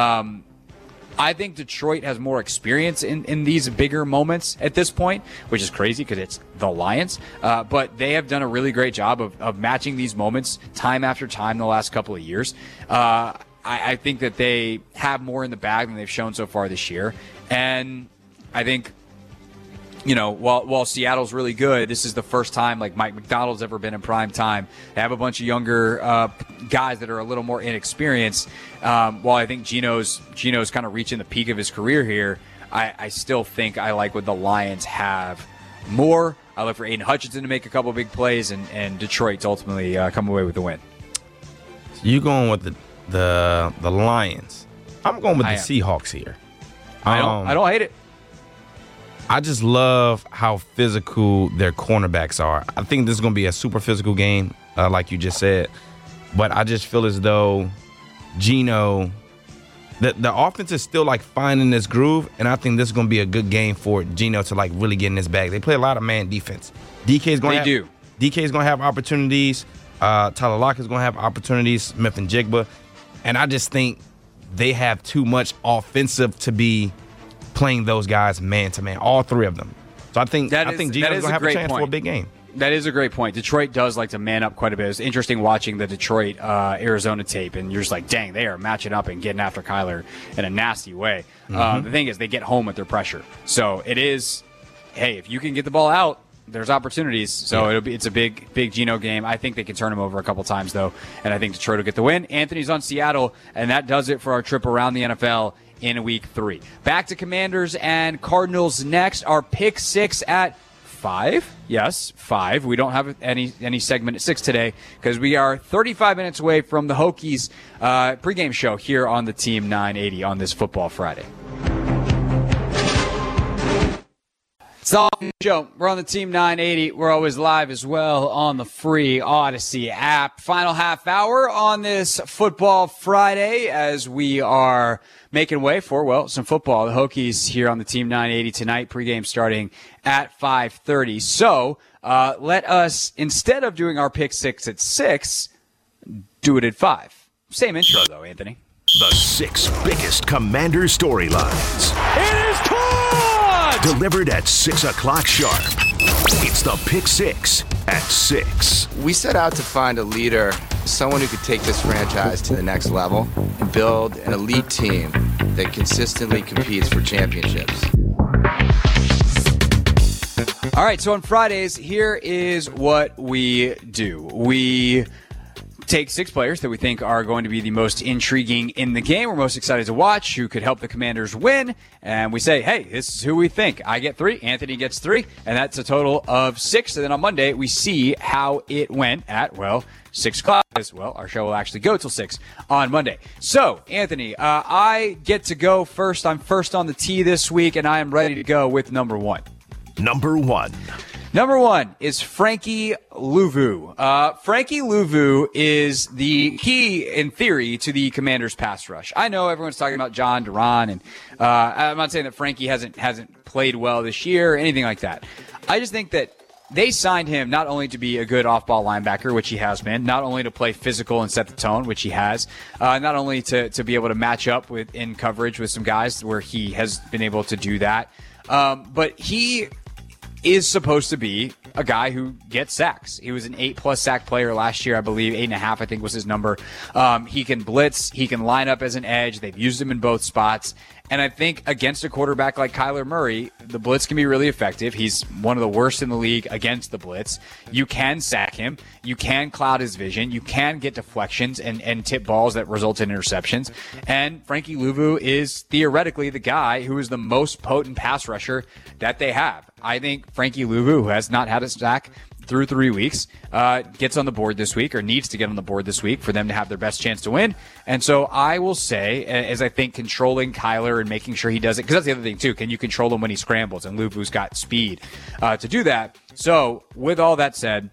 I think Detroit has more experience in these bigger moments at this point, which is crazy because it's the Lions. But they have done a really great job of matching these moments time after time the last couple of years. I think that they have more in the bag than they've shown so far this year. And I think, while Seattle's really good, this is the first time like Mike McDonald's ever been in prime time. They have a bunch of younger guys that are a little more inexperienced. While I think Geno's kind of reaching the peak of his career here, I still think I like what the Lions have more. I look for Aiden Hutchinson to make a couple big plays, and Detroit to ultimately come away with the win. So you going with the Lions? I'm going with the Seahawks here. I don't hate it. I just love how physical their cornerbacks are. I think this is going to be a super physical game, like you just said. But I just feel as though Geno, the offense is still like finding this groove, and I think this is going to be a good game for Geno to like really get in his bag. They play a lot of man defense. DK is going to have opportunities. Tyler Lockett is going to have opportunities. Smith and Jigba, and I just think they have too much offensive to be playing those guys man to man, all three of them. So I think Geno's going to have a chance for a big game. That is a great point. Detroit does like to man up quite a bit. It's interesting watching the Detroit Arizona tape, and you're just like, dang, they are matching up and getting after Kyler in a nasty way. The thing is, they get home with their pressure. So it is, hey, if you can get the ball out, there's opportunities. So it's a big Geno game. I think they can turn him over a couple times, though, and I think Detroit will get the win. Anthony's on Seattle, and that does it for our trip around the NFL in week 3. Back to Commanders and Cardinals next. Our pick 6 at 5. Yes, 5. We don't have any segment at 6 today because we are 35 minutes away from the Hokies pregame show here on the Team 980 on this Football Friday. It's all show. We're on the Team 980. We're always live as well on the free Odyssey app. Final half hour on this Football Friday as we are making way for, some football. The Hokies here on the Team 980 tonight. Pregame starting at 5:30. So let us, instead of doing our pick 6 at 6, do it at 5. Same intro, though, Anthony. The 6 biggest Commander storylines. It is caught! Delivered at 6 o'clock sharp. It's the Pick Six at 6. We set out to find a leader, someone who could take this franchise to the next level and build an elite team that consistently competes for championships. All right, so on Fridays, here is what we do. We take 6 players that we think are going to be the most intriguing in the game, we're most excited to watch, who could help the Commanders win, and we say, hey, this is who we think. I get 3, Anthony gets 3, and that's a total of 6. And then on Monday, we see how it went at, 6 o'clock. Well, our show will actually go till 6 on Monday. So, Anthony, I get to go first. I'm first on the tee this week, and I am ready to go with number 1. Number 1. Number 1 is Frankie Luvu. Frankie Luvu is the key, in theory, to the Commanders' pass rush. I know everyone's talking about John Duran, and I'm not saying that Frankie hasn't played well this year or anything like that. I just think that they signed him not only to be a good off-ball linebacker, which he has been, not only to play physical and set the tone, which he has, not only to be able to match up with in coverage with some guys where he has been able to do that, but he is supposed to be a guy who gets sacks. He was an 8+ sack player last year, I believe. 8.5, I think, was his number. He can blitz. He can line up as an edge. They've used him in both spots. And I think against a quarterback like Kyler Murray, the blitz can be really effective. He's one of the worst in the league against the blitz. You can sack him. You can cloud his vision. You can get deflections and tip balls that result in interceptions. And Frankie Luvu is theoretically the guy who is the most potent pass rusher that they have. I think Frankie Luvu, who has not had a sack through 3 weeks, gets on the board this week, or needs to get on the board this week for them to have their best chance to win. And so I will say, as I think controlling Kyler and making sure he does it, because that's the other thing too, can you control him when he scrambles? And Luvu's got speed to do that. So with all that said,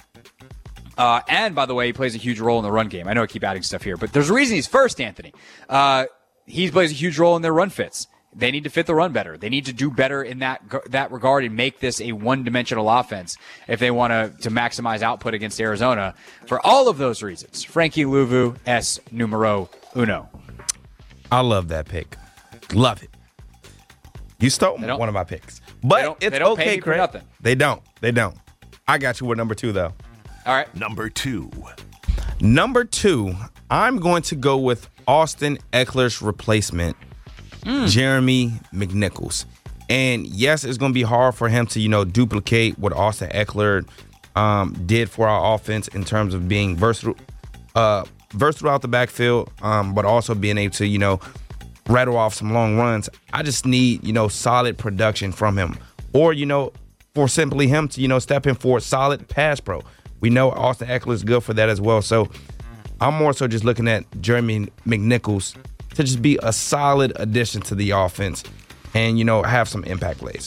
and by the way, he plays a huge role in the run game. I know I keep adding stuff here, but there's a reason he's first, Anthony. He plays a huge role in their run fits. They need to fit the run better. They need to do better in that regard and make this a one-dimensional offense if they want to maximize output against Arizona. For all of those reasons, Frankie Luvu, es numero uno. I love that pick. Love it. You stole one of my picks. But it's okay, pay me for nothing. They don't. I got you with number 2, though. All right. Number 2. Number 2, I'm going to go with Austin Ekeler's replacement, Jeremy McNichols. And yes, it's going to be hard for him to, duplicate what Austin Ekeler did for our offense in terms of being versatile out the backfield, but also being able to, rattle off some long runs. I just need, solid production from him. Or, for simply him to, step in for a solid pass pro. We know Austin Ekeler is good for that as well. So I'm more so just looking at Jeremy McNichols to just be a solid addition to the offense and, have some impact plays.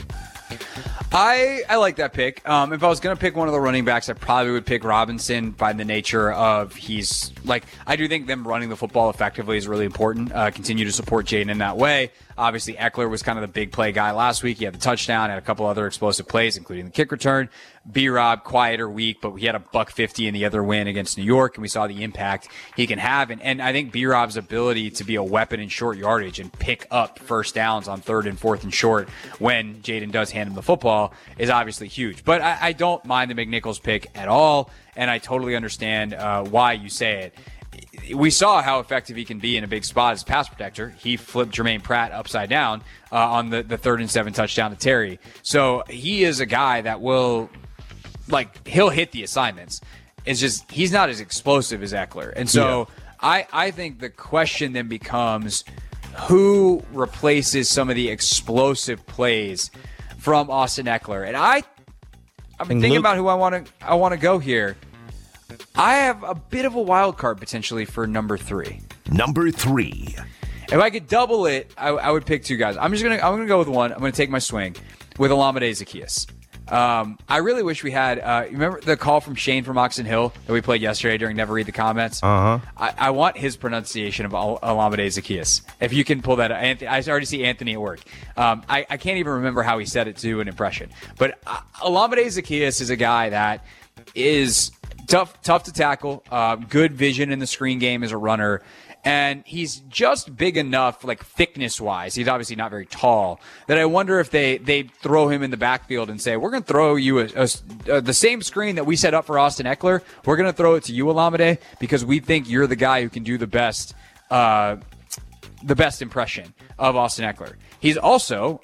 I like that pick. If I was going to pick one of the running backs, I probably would pick Robinson by the nature of I do think them running the football effectively is really important. Continue to support Jaden in that way. Obviously, Ekeler was kind of the big play guy last week. He had the touchdown, had a couple other explosive plays, including the kick return. B-Rob, quieter week, but he had a $150 in the other win against New York, and we saw the impact he can have. And I think B-Rob's ability to be a weapon in short yardage and pick up first downs on 3rd and 4th and short when Jaden does hand him the football is obviously huge. But I don't mind the McNichols pick at all, and I totally understand why you say it. We saw how effective he can be in a big spot as a pass protector. He flipped Jermaine Pratt upside down on the 3rd and 7 touchdown to Terry. So he is a guy that will, he'll hit the assignments. It's just he's not as explosive as Ekeler. And so I think the question then becomes who replaces some of the explosive plays from Austin Ekeler. And I'm thinking about who I want to go here. I have a bit of a wild card potentially for number 3. Number 3. If I could double it, I would pick 2 guys. I'm gonna go with one. I'm gonna take my swing with Olamide Zaccheaus. I really wish we had. Remember the call from Shane from Oxon Hill that we played yesterday during Never Read the Comments? I want his pronunciation of Olamide Zaccheaus. If you can pull that up. I already see Anthony at work. I can't even remember how he said it to an impression. But Olamide Zaccheaus is a guy that is tough to tackle, good vision in the screen game as a runner, And he's just big enough, like thickness-wise. He's obviously not very tall. That I wonder if they throw him in the backfield and say, we're going to throw you the same screen that we set up for Austin Eckler. We're going to throw it to you, Olamide, because we think you're the guy who can do the best impression of Austin Eckler. He's also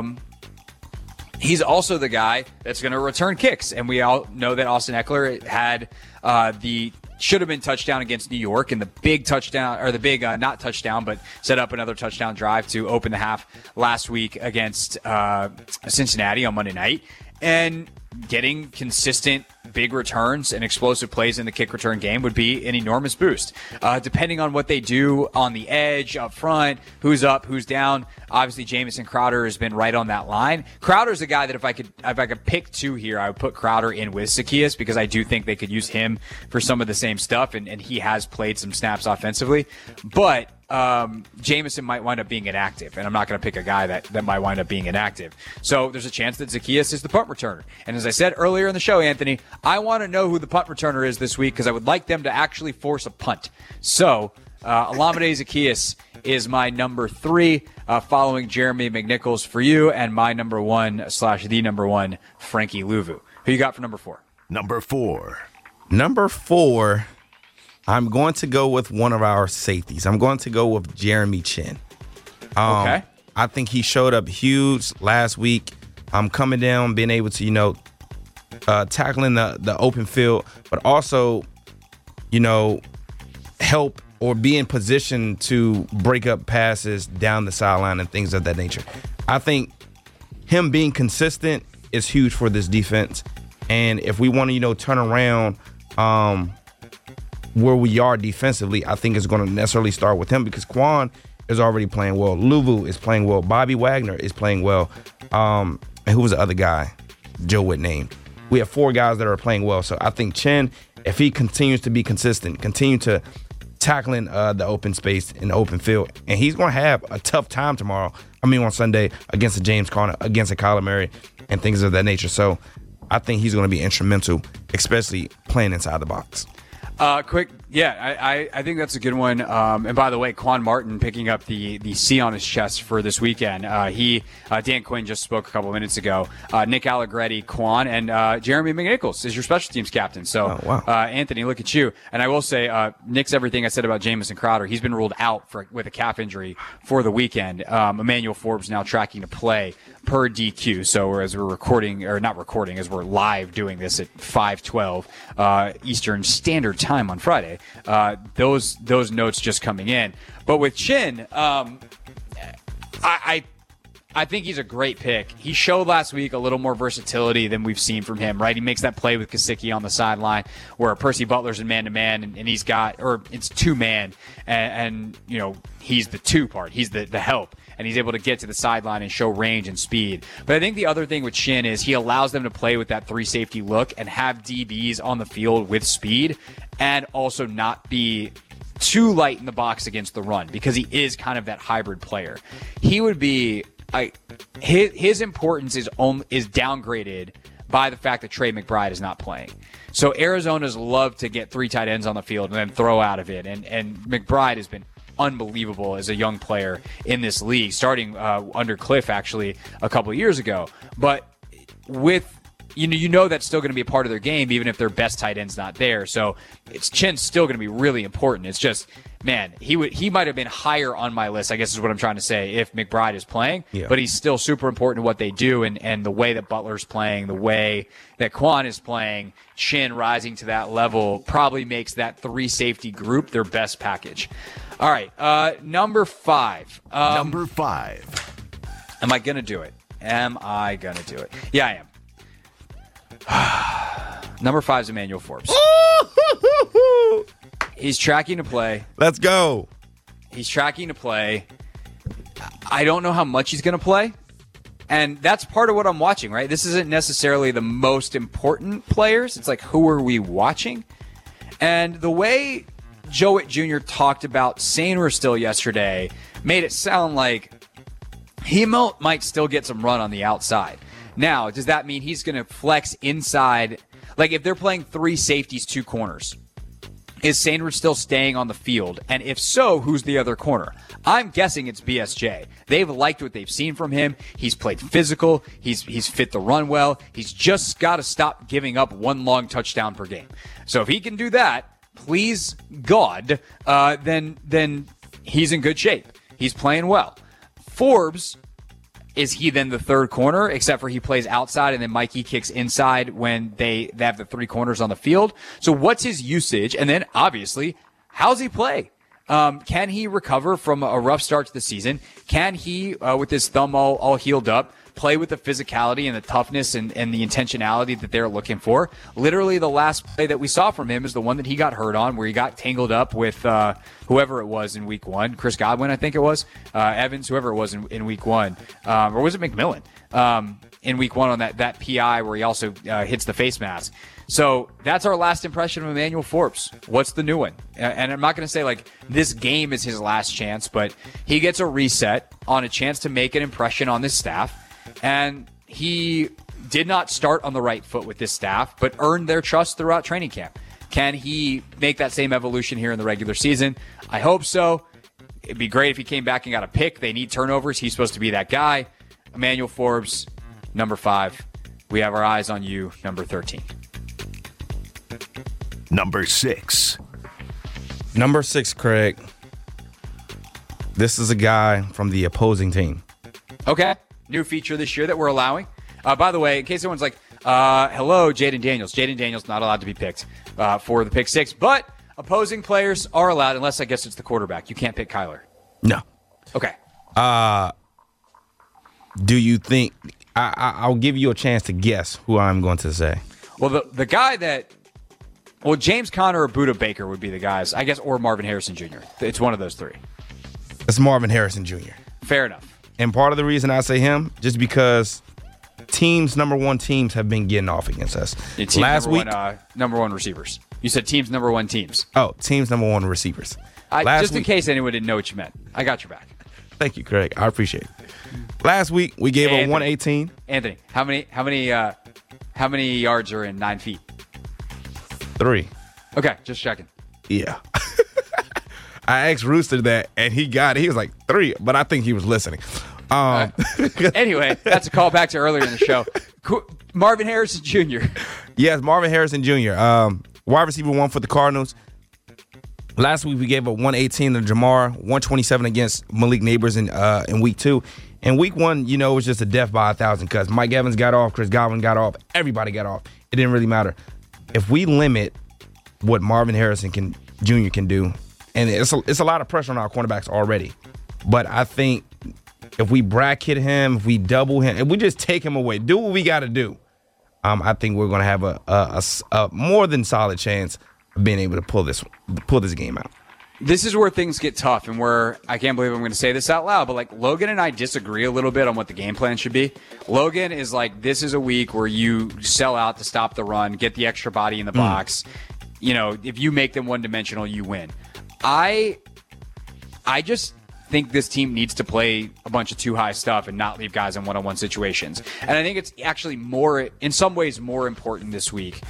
the guy that's going to return kicks. And we all know that Austin Eckler had should have been touchdown against New York, and the big touchdown, or the big not touchdown, but set up another touchdown drive to open the half last week against Cincinnati on Monday night. And getting consistent big returns and explosive plays in the kick return game would be an enormous boost. Depending on what they do on the edge, up front, who's up, who's down. Obviously, Jamison Crowder has been right on that line. Crowder's a guy that if I could pick two here, I would put Crowder in with Zaccheaus, because I do think they could use him for some of the same stuff, and he has played some snaps offensively. But Jamison might wind up being inactive, and I'm not going to pick a guy that might wind up being inactive. So there's a chance that Zaccheaus is the punt returner. And as I said earlier in the show, Anthony, I want to know who the punt returner is this week, because I would like them to actually force a punt. So Olamide Zaccheaus is my number 3, following Jeremy McNichols for you, and my number 1 / the number 1, Frankie Luvu. Who you got for number 4? Number 4. Number 4, I'm going to go with one of our safeties. I'm going to go with Jeremy Chinn. Okay. I think he showed up huge last week. Coming down, being able to, tackling the open field, but also, help or be in position to break up passes down the sideline and things of that nature. I think him being consistent is huge for this defense. And if we want to, turn around where we are defensively, I think it's going to necessarily start with him, because Quan is already playing well. Luvu is playing well. Bobby Wagner is playing well. And who was the other guy? Joe Witt named. We have 4 guys that are playing well. So I think Chinn, if he continues to be consistent, continue to tackling the open space in the open field, and he's going to have a tough time on Sunday against a James Conner, against a Kyler Murray, and things of that nature. So I think he's going to be instrumental, especially playing inside the box. I think that's a good one. And by the way, Quan Martin picking up the C on his chest for this weekend. Dan Quinn just spoke a couple minutes ago. Nick Allegretti, Quan, and Jeremy McNichols is your special teams captain. So, wow. Anthony, look at you. And I will say, Nick's everything I said about Jamison Crowder. He's been ruled out with a calf injury for the weekend. Emmanuel Forbes now tracking to play per DQ. So as we're recording, or not recording, as we're live doing this at 5:12 Eastern Standard Time on Friday, those notes just coming in. But with Chinn, I think he's a great pick. He showed last week a little more versatility than we've seen from him, right? He makes that play with Gesicki on the sideline where Percy Butler's in man-to-man, and he's got, or it's 2-man, and he's the 2 part. He's the help, and he's able to get to the sideline and show range and speed. But I think the other thing with Chinn is he allows them to play with that 3 safety look and have DBs on the field with speed, and also not be too light in the box against the run, because he is kind of that hybrid player. He would be... his importance is downgraded by the fact that Trey McBride is not playing. So Arizona's love to get 3 tight ends on the field and then throw out of it. And McBride has been unbelievable as a young player in this league, starting under Cliff actually a couple of years ago. But with that's still going to be a part of their game, even if their best tight end's not there. So Chinn's still going to be really important. It's just, man, he might have been higher on my list, I guess is what I'm trying to say, if McBride is playing. Yeah. But he's still super important to what they do, and the way that Butler's playing, the way that Quan is playing, Chinn rising to that level probably makes that 3 safety group their best package. All right, number 5. Number 5. Am I going to do it? Yeah, I am. Number 5 is Emmanuel Forbes. He's tracking to play. Let's go. He's tracking to play. I don't know how much he's going to play. And that's part of what I'm watching, right? This isn't necessarily the most important players. It's like, who are we watching? And the way Joe Witt Jr. talked about Sainer still yesterday made it sound like he might still get some run on the outside. Now, does that mean he's going to flex inside? Like if they're playing 3 safeties, 2 corners, Is Sanders still staying on the field? And if so, who's the other corner? I'm guessing it's BSJ. They've liked what they've seen from him. He's played physical. He's fit the run well. He's just got to stop giving up one long touchdown per game. So if he can do that, please God, then he's in good shape. He's playing well. Forbes, is he then the third corner, except for he plays outside and then Mikey kicks inside when they have the three corners on the field? So what's his usage? And then, obviously, how's he play? Can he recover from a rough start to the season? Can he, with his thumb all healed up, play with the physicality and the toughness and the intentionality that they're looking for? Literally, the last play that we saw from him is the one that he got hurt on, where he got tangled up with whoever it was in week 1. Chris Godwin, I think it was. Evans, whoever it was in week 1. Or was it McMillan? In week 1 on that PI where he also hits the face mask. So that's our last impression of Emmanuel Forbes. What's the new one? And I'm not going to say like this game is his last chance, but he gets a reset on a chance to make an impression on this staff. And he did not start on the right foot with this staff, but earned their trust throughout training camp. Can he make that same evolution here in the regular season? I hope so. It'd be great if he came back and got a pick. They need turnovers. He's supposed to be that guy. Emmanuel Forbes, number 5. We have our eyes on you, number 13. Number 6. Number 6, Craig. This is a guy from the opposing team. Okay. New feature this year that we're allowing. By the way, in case someone's like, hello, Jaden Daniels. Jaden Daniels not allowed to be picked for the pick 6, but opposing players are allowed, unless I guess it's the quarterback. You can't pick Kyler. No. Okay. Do you think I'll give you a chance to guess who I'm going to say? Well, the guy that, James Conner or Budda Baker would be the guys, I guess, or Marvin Harrison Jr. It's one of those 3. It's Marvin Harrison Jr. Fair enough. And part of the reason I say him, just because number 1 teams have been getting off against us. Last week, number 1 receivers. You said teams number 1 teams. Oh, teams number 1 receivers. Just in case anyone didn't know what you meant. I got your back. Thank you, Craig. I appreciate it. Last week we gave a 118. Anthony, how many yards are in 9 feet? 3. Okay, just checking. Yeah. I asked Rooster that, and he got it. He was like 3, but I think he was listening. Anyway, that's a call back to earlier in the show. Marvin Harrison Jr. Yes, Marvin Harrison Jr. Wide receiver 1 for the Cardinals. Last week we gave a 118 to Jamar, 127 against Malik Neighbors in week 2. In week 1, it was just a death by 1,000 cuts. Mike Evans got off, Chris Godwin got off, everybody got off. It didn't really matter. If we limit what Marvin Harrison Jr. can do, and it's a lot of pressure on our cornerbacks already, but I think if we bracket him, if we double him, if we just take him away, do what we got to do, I think we're going to have a more than solid chance of being able to pull this game out. This is where things get tough, and where I can't believe I'm going to say this out loud, but like Logan and I disagree a little bit on what the game plan should be. Logan is like, this is a week where you sell out to stop the run, get the extra body in the box. If you make them one-dimensional, you win. I just think this team needs to play a bunch of too high stuff and not leave guys in one-on-one situations. And I think it's actually in some ways more important this week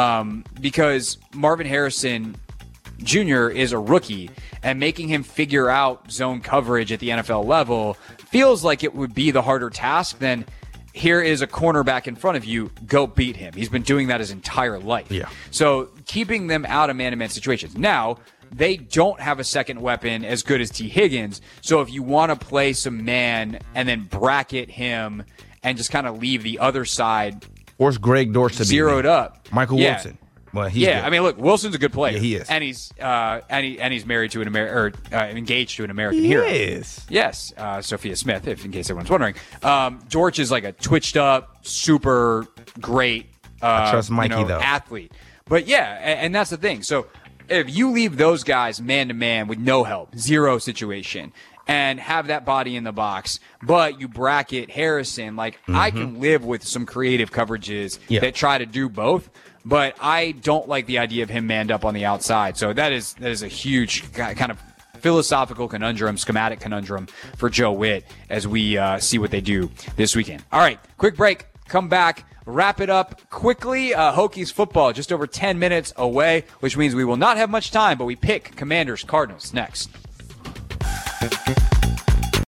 because Marvin Harrison Jr. is a rookie, and making him figure out zone coverage at the NFL level feels like it would be the harder task than here is a cornerback in front of you, go beat him. He's been doing that his entire life. Yeah. So keeping them out of man-to-man situations. Now, they don't have a second weapon as good as T. Higgins, so if you want to play some man and then bracket him and just kind of leave the other side Force Greg Dortch to zeroed up. Michael Wilson. Well, he's good. I mean, look, Wilson's a good player. Yeah, he is, and he's married to engaged to an American hero. Yes, Sophia Smith. In case everyone's wondering, George is like a twitched up, super great. I trust Mikey though. Athlete, but yeah, and that's the thing. So if you leave those guys man to man with no help, zero situation, and have that body in the box, but you bracket Harrison, I can live with some creative coverages that try to do both. But I don't like the idea of him manned up on the outside. So that is a huge kind of philosophical conundrum, schematic conundrum for Joe Witt as we see what they do this weekend. All right, quick break. Come back, wrap it up quickly. Hokies football just over 10 minutes away, which means we will not have much time, but we pick Commanders Cardinals next.